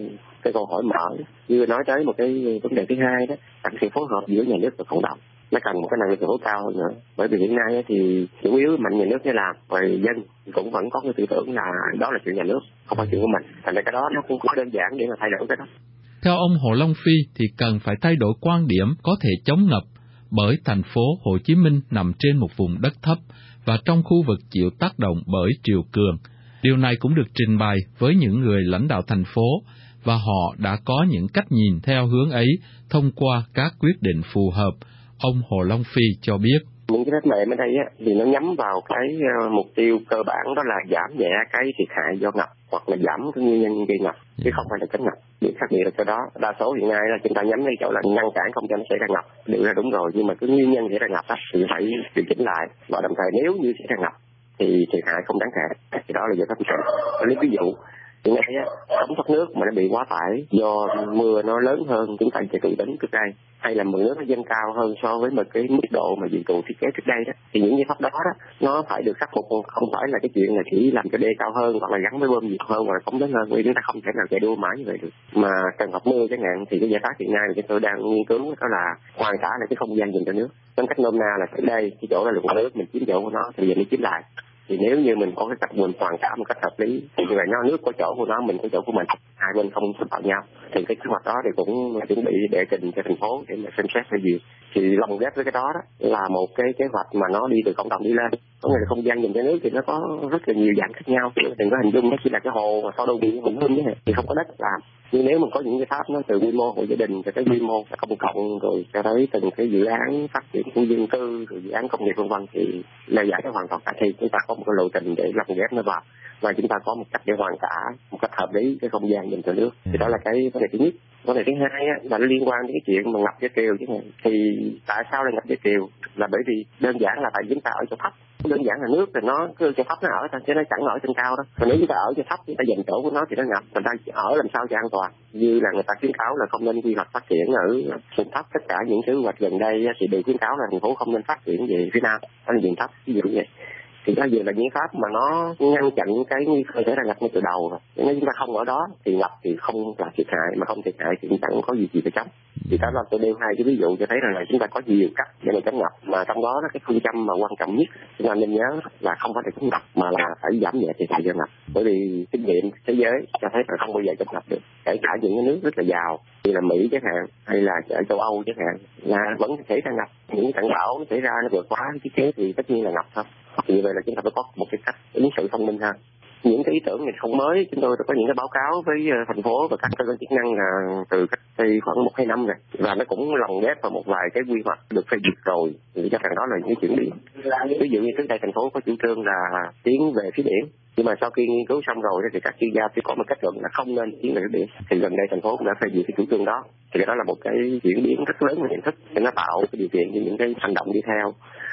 câu hỏi mở. Như nói tới một cái vấn đề thứ hai đó, là sự phối hợp giữa nhà nước và cộng đồng. Nó cần một cái năng lực hỗ cao hơn nữa. Bởi vì hiện nay thì chủ yếu mạnh nhà nước để làm, rồi dân cũng vẫn có cái tư tưởng là đó là chuyện nhà nước, không phải chuyện của mình. Thành ra cái đó nó cũng có đơn giản để mà thay đổi cái đó. Theo ông Hồ Long Phi thì cần phải thay đổi quan điểm có thể chống ngập, bởi thành phố Hồ Chí Minh nằm trên một vùng đất thấp và trong khu vực chịu tác động bởi triều cường. Điều này cũng được trình bày với những người lãnh đạo thành phố, và họ đã có những cách nhìn theo hướng ấy thông qua các quyết định phù hợp. Ông Hồ Long Phi cho biết. Những cái trách nhiệm ở đây á, thì nó nhắm vào cái mục tiêu cơ bản, đó là giảm nhẹ cái thiệt hại do ngập hoặc là giảm cái nguyên nhân gây ngập, chứ không phải là chống ngập. Điểm khác biệt là chỗ đó. Đa số hiện nay là chúng ta nhắm đến chỗ là ngăn cản không cho nó xảy ra ngập, điều là đúng rồi, nhưng mà cái nguyên nhân xảy ra ngập á, thì phải điều chỉnh lại. Và đồng thời nếu như xảy ra ngập thì thiệt hại không đáng kể, thì đó là giải pháp cần. Lấy ví dụ hiện nay á, cống thoát nước mà nó bị quá tải do mưa nó lớn hơn chúng ta chỉ tự tính trước đây, hay là mực nước nó dâng cao hơn so với một cái mức độ mà dự trù thiết kế trước đây đó, thì những giải pháp đó nó phải được khắc phục, không phải là cái chuyện là chỉ làm cho đê cao hơn hoặc là gắn với bơm nhiều hơn hoặc là cống lớn hơn, vì chúng ta không thể nào chạy đua mãi như vậy được. Mà cần hợp mưa chẳng hạn thì cái giải pháp hiện nay mà chúng tôi đang nghiên cứu đó là hoàn trả lại cái không gian dành cho nước. Trong cách nôm na là ở đây cái chỗ là lượng nước mình chiếm chỗ của nó thì giờ nó chiếm lại. Thì nếu như mình có cái cách mình hoàn trả một cách hợp lý thì như vậy nó nước có chỗ của nó, mình có chỗ của mình, hai bên không xâm phạm nhau, thì cái kế hoạch đó thì cũng chuẩn bị để trình cho thành phố để mà xem xét phê duyệt. Thì lồng ghép với cái đó là một cái kế hoạch mà nó đi từ cộng đồng đi lên. Có nghĩa là không gian dành cho nước thì nó có rất là nhiều dạng khác nhau, đừng có hình dung nó chỉ là cái hồ mà sau đâu bị mình hơn thế thì không có đất làm. Nhưng nếu mình có những cái pháp nó từ quy mô hộ gia đình cho tới quy mô công cộng, rồi cho tới từng cái dự án phát triển khu dân cư, rồi dự án công nghiệp vân vân, thì lời giải nó hoàn toàn khả thi. Chúng ta có một cái lộ trình để lồng ghép nó vào, và chúng ta có một cách để hoàn trả một cách hợp lý cái không gian dành cho nước. Thì đó là cái vấn đề thứ nhất. Vấn đề thứ hai là nó liên quan đến cái chuyện mà ngập với triều chứ. Thì tại sao lại ngập với triều? Là bởi vì đơn giản là tại chúng ta ở chỗ thấp. Đơn giản là nước thì nó cứ chỗ thấp nó ở thôi, chứ nó chẳng ở trên cao đó. Còn nếu chúng ta ở chỗ thấp, chúng ta dành chỗ của nó thì nó ngập. Người ta ở làm sao cho an toàn? Như là người ta khuyến cáo là không nên quy hoạch phát triển ở vùng thấp. Tất cả những cái quy hoạch gần đây thì đều khuyến cáo là thành phố không nên phát triển về phía nam, đó là vùng thấp, ví dụ như vậy. Thì đó giờ là những pháp mà nó ngăn chặn cái nguy cơ xảy ra ngập ngay từ đầu rồi. Nếu chúng ta không ở đó thì ngập thì không là thiệt hại, mà không thiệt hại thì cũng chẳng có gì phải chống. Thì đó là tôi nêu hai cái ví dụ cho thấy rằng là chúng ta có nhiều cách để mà chống ngập, mà trong đó cái phương châm mà quan trọng nhất chúng ta nên nhớ là không phải là chống ngập mà là phải giảm nhẹ thiệt hại do ngập. Bởi vì kinh nghiệm thế giới cho thấy là không bao giờ chống ngập được. Kể cả những cái nước rất là giàu như là Mỹ chẳng hạn, hay là ở châu Âu chẳng hạn, là vẫn xảy ra ngập. Những trận bão nó xảy ra nó vượt quá thiết kế thì tất nhiên là ngập thôi. Thì như vậy là chúng ta phải có một cái cách ứng xử thông minh hơn. Những cái ý tưởng này không mới, chúng tôi đã có những cái báo cáo với thành phố và các cơ quan chức năng là từ cách đây khoảng 1-2 năm rồi, và nó cũng lồng ghép vào một vài cái quy hoạch được phê duyệt rồi, thì cho rằng đó là những chuyển biến. Ví dụ như trước đây thành phố có chủ trương là tiến về phía biển, nhưng mà sau khi nghiên cứu xong rồi thì các chuyên gia chỉ có một kết luận là không nên tiến về phía biển. Thì gần đây thành phố cũng đã phê duyệt cái chủ trương đó, thì đó là một cái chuyển biến rất lớn về nhận thức, để nó tạo cái điều kiện cho những cái hành động đi theo.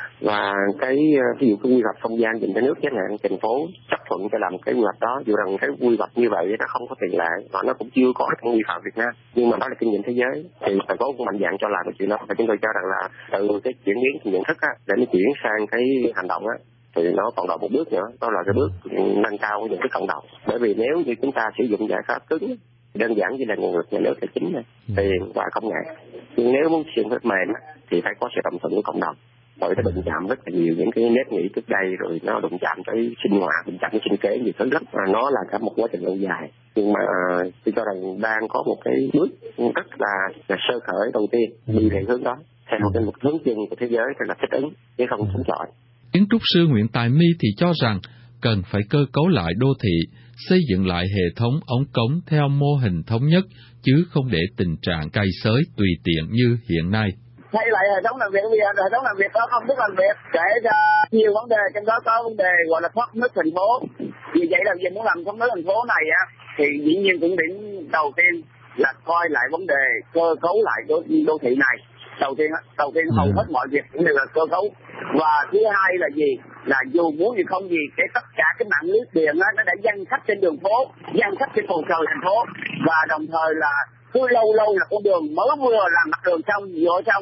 Và cái ví dụ cái quy hoạch không gian dành cho nước chẳng hạn, thành phố chấp thuận cho làm cái quy hoạch đó, dù rằng cái quy hoạch như vậy nó không có tiền lệ và nó cũng chưa có trong quy phạm Việt Nam, nhưng mà đó là kinh nghiệm thế giới, thì thành phố cũng mạnh dạn cho làm cái chuyện đó. Và chúng tôi cho rằng là từ cái chuyển biến trong nhận thức để nó chuyển sang cái hành động thì nó còn đợi một bước nữa, đó là cái bước nâng cao của những cái cộng đồng. Bởi vì nếu như chúng ta sử dụng giải pháp cứng đơn giản như là nguồn lực nhà nước là chính, tiền và công nghệ, nhưng nếu muốn sử dụng pháp mềm thì phải có sự đồng thuận của cộng đồng. Bởi nó đụng chạm rất là nhiều những cái nếp nghĩ trước đây, rồi nó đụng chạm tới sinh hoạt, đụng chạm tới sinh kế nhiều thứ lắm, mà nó là cả một quá trình lâu dài. Nhưng mà tôi cho rằng đang có một cái bước rất là sơ khởi đầu tiên đi về hướng đó, theo một hướng chung của thế giới, tức là thích ứng chứ không chống chọi. Kiến trúc sư Nguyễn Tài My thì cho rằng cần phải cơ cấu lại đô thị, xây dựng lại hệ thống ống cống theo mô hình thống nhất, chứ không để tình trạng cày xới tùy tiện như hiện nay. Thay lại hệ thống làm việc, vì hệ thống làm việc đó không biết làm việc, kể ra nhiều vấn đề, trong đó có vấn đề gọi là thoát nước thành phố. Vì vậy là muốn làm thoát nước thành phố này thì dĩ nhiên cũng điểm đầu tiên là coi lại vấn đề cơ cấu lại đô thị này. Đầu tiên hầu hết mọi việc cũng đều là cơ cấu. Và thứ hai là gì? Là dù muốn gì không gì, cái tất cả cái mạng lưới điện nó đã giăng khách trên đường phố, giăng khách trên bầu trời thành phố, và đồng thời là cứ lâu là con đường mới vừa làm mặt đường xong, vừa xong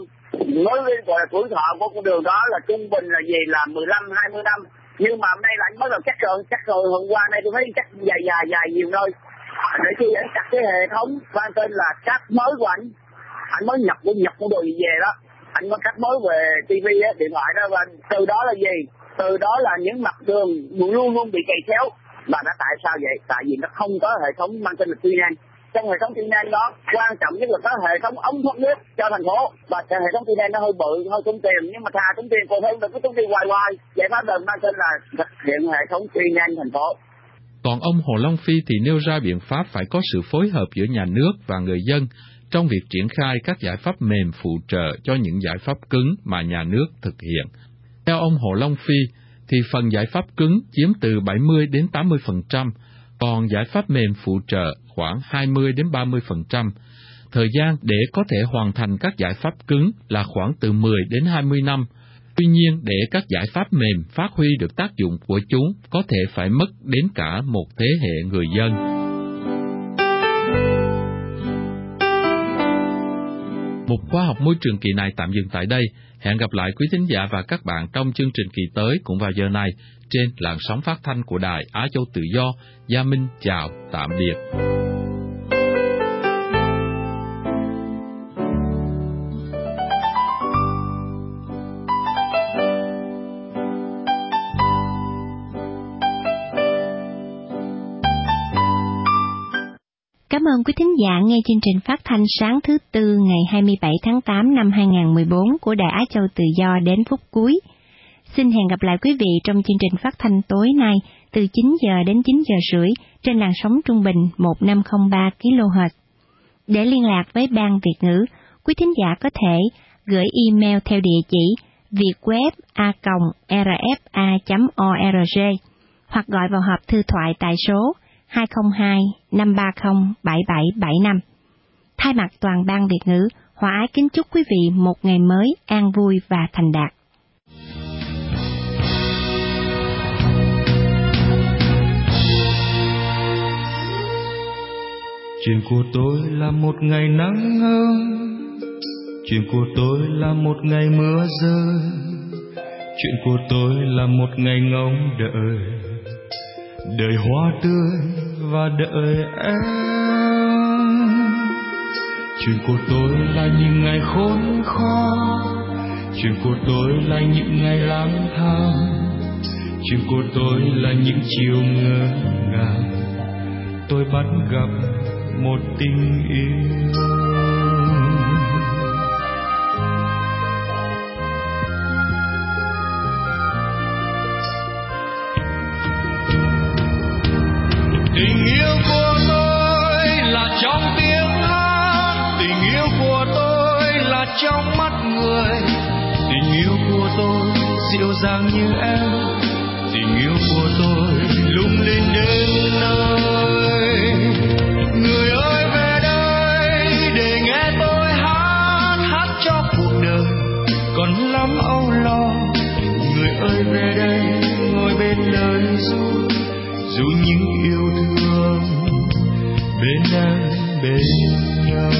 mới gọi là tuổi thọ của con đường đó là trung bình là gì là 15-20 năm. Nhưng mà hôm nay là anh bắt đầu chắc rồi hôm qua nay tôi thấy chắc dài nhiều nơi. Để khi anh chặt cái hệ thống mang tên là cáp mới của anh mới nhập con đồ gì về đó, anh mới cáp mới về TV á, điện thoại đó, và từ đó là gì? Từ đó là những mặt đường luôn luôn bị cày xéo. Và đã tại sao vậy? Tại vì nó không có hệ thống mang tên là xi nhan. Trong hệ thống xi nhan đó quan trọng nhất là có hệ thống ống thoát nước cho thành phố, và hệ thống xi nhan nó hơi bự, hơi tốn tiền, nhưng mà thà tốn tiền còn hơn đừng có tốn tiền hoài. Giải pháp đơn mang tên là thực hiện hệ thống xi nhan thành phố. Còn ông Hồ Long Phi thì nêu ra biện pháp phải có sự phối hợp giữa nhà nước và người dân trong việc triển khai các giải pháp mềm phụ trợ cho những giải pháp cứng mà nhà nước thực hiện. Theo ông Hồ Long Phi, thì phần giải pháp cứng chiếm từ 70 đến 80%, còn giải pháp mềm phụ trợ khoảng 20 đến 30%. Thời gian để có thể hoàn thành các giải pháp cứng là khoảng từ 10 đến 20 năm. Tuy nhiên, để các giải pháp mềm phát huy được tác dụng của chúng, có thể phải mất đến cả một thế hệ người dân. Mục khoa học môi trường kỳ này tạm dừng tại đây. Hẹn gặp lại quý thính giả và các bạn trong chương trình kỳ tới cũng vào giờ này trên làn sóng phát thanh của Đài Á Châu Tự Do. Gia Minh chào, tạm biệt. Cảm ơn quý thính giả nghe chương trình phát thanh sáng thứ Tư ngày 27 tháng 8 năm 2014 của Đài Á Châu Tự Do đến phút cuối. Xin hẹn gặp lại quý vị trong chương trình phát thanh tối nay từ 9 giờ đến 9 giờ rưỡi trên làn sóng trung bình 1503 kHz. Để liên lạc với Ban Việt ngữ, quý thính giả có thể gửi email theo địa chỉ vietweb@rfa.org hoặc gọi vào hộp thư thoại tại số 202-530-7775. Thay mặt toàn Ban Việt ngữ, Hòa Ái kính chúc quý vị một ngày mới an vui và thành đạt. Chuyện của tôi là một ngày nắng ấm, chuyện của tôi là một ngày mưa rơi, chuyện của tôi là một ngày ngóng đợi, đợi hoa tươi và đợi em. Chuyện của tôi là những ngày khốn khó, chuyện của tôi là những ngày lang thang, chuyện của tôi là những chiều ngỡ ngàng, tôi bắt gặp một tình yêu. Tình yêu của tôi là trong tiếng hát, tình yêu của tôi là trong mắt người, tình yêu của tôi dịu dàng như em, tình yêu của tôi lung linh đến nơi. Người ơi về đây để nghe tôi hát cho cuộc đời còn lắm âu lo. Người ơi về đây ngồi bên lời ru những yêu thương bên em bên nhau.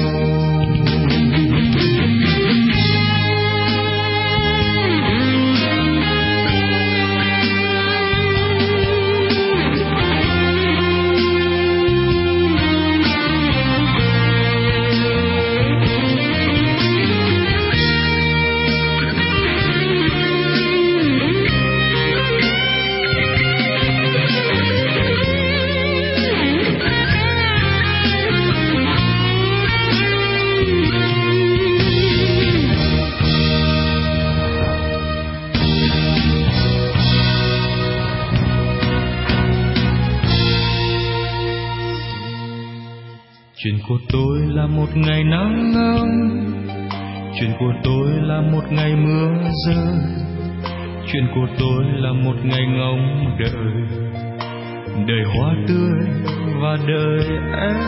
Chuyện của tôi là một ngày nắng ấm, chuyện của tôi là một ngày mưa rơi, chuyện của tôi là một ngày ngóng đợi, đợi hoa tươi và đợi em.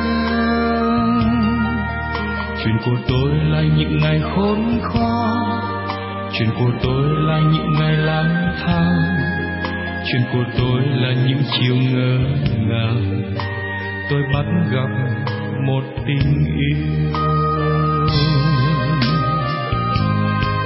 Chuyện của tôi là những ngày khốn khó, chuyện của tôi là những ngày lang thang, chuyện của tôi là những chiều ngỡ ngàng, tôi bắt gặp một tình yêu.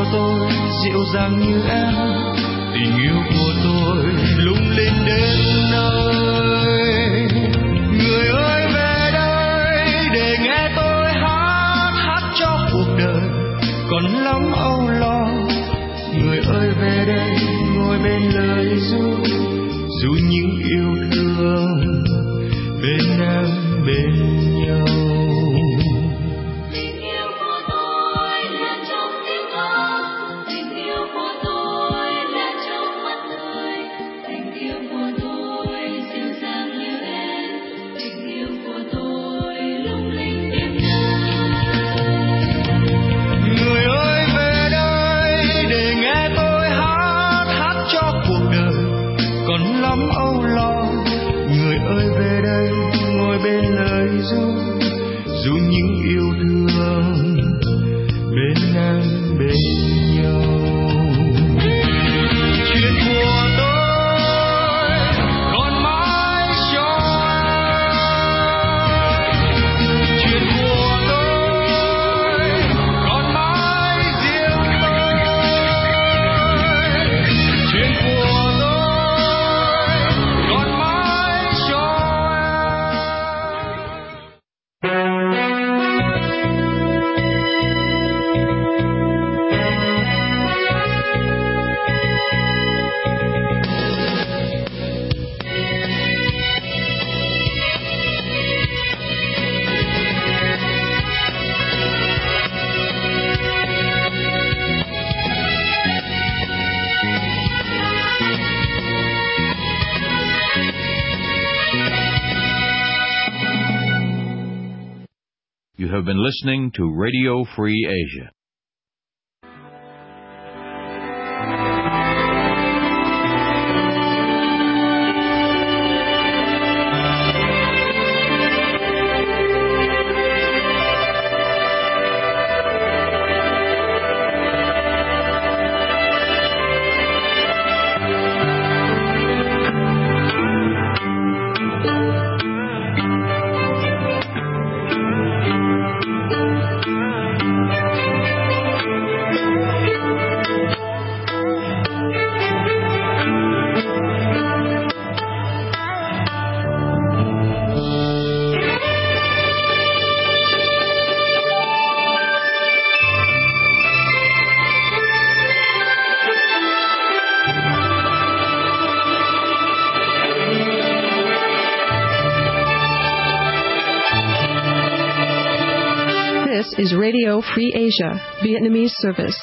tôi dịu dàng như em, tình yêu của tôi lung linh đến nơi. Người ơi về đây để nghe tôi hát cho cuộc đời còn lắm âu lo. Người ơi về đây ngồi bên lời ru những yêu thương bên em bên nhau. Dù những yêu thương bên em bên nhau. Chuyện của tôi còn mãi cho em, chuyện của tôi còn mãi riêng tôi, chuyện của tôi còn mãi cho You have been listening to Radio Free Asia. This is Radio Free Asia, Vietnamese service.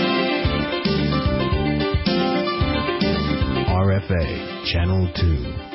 Channel 2.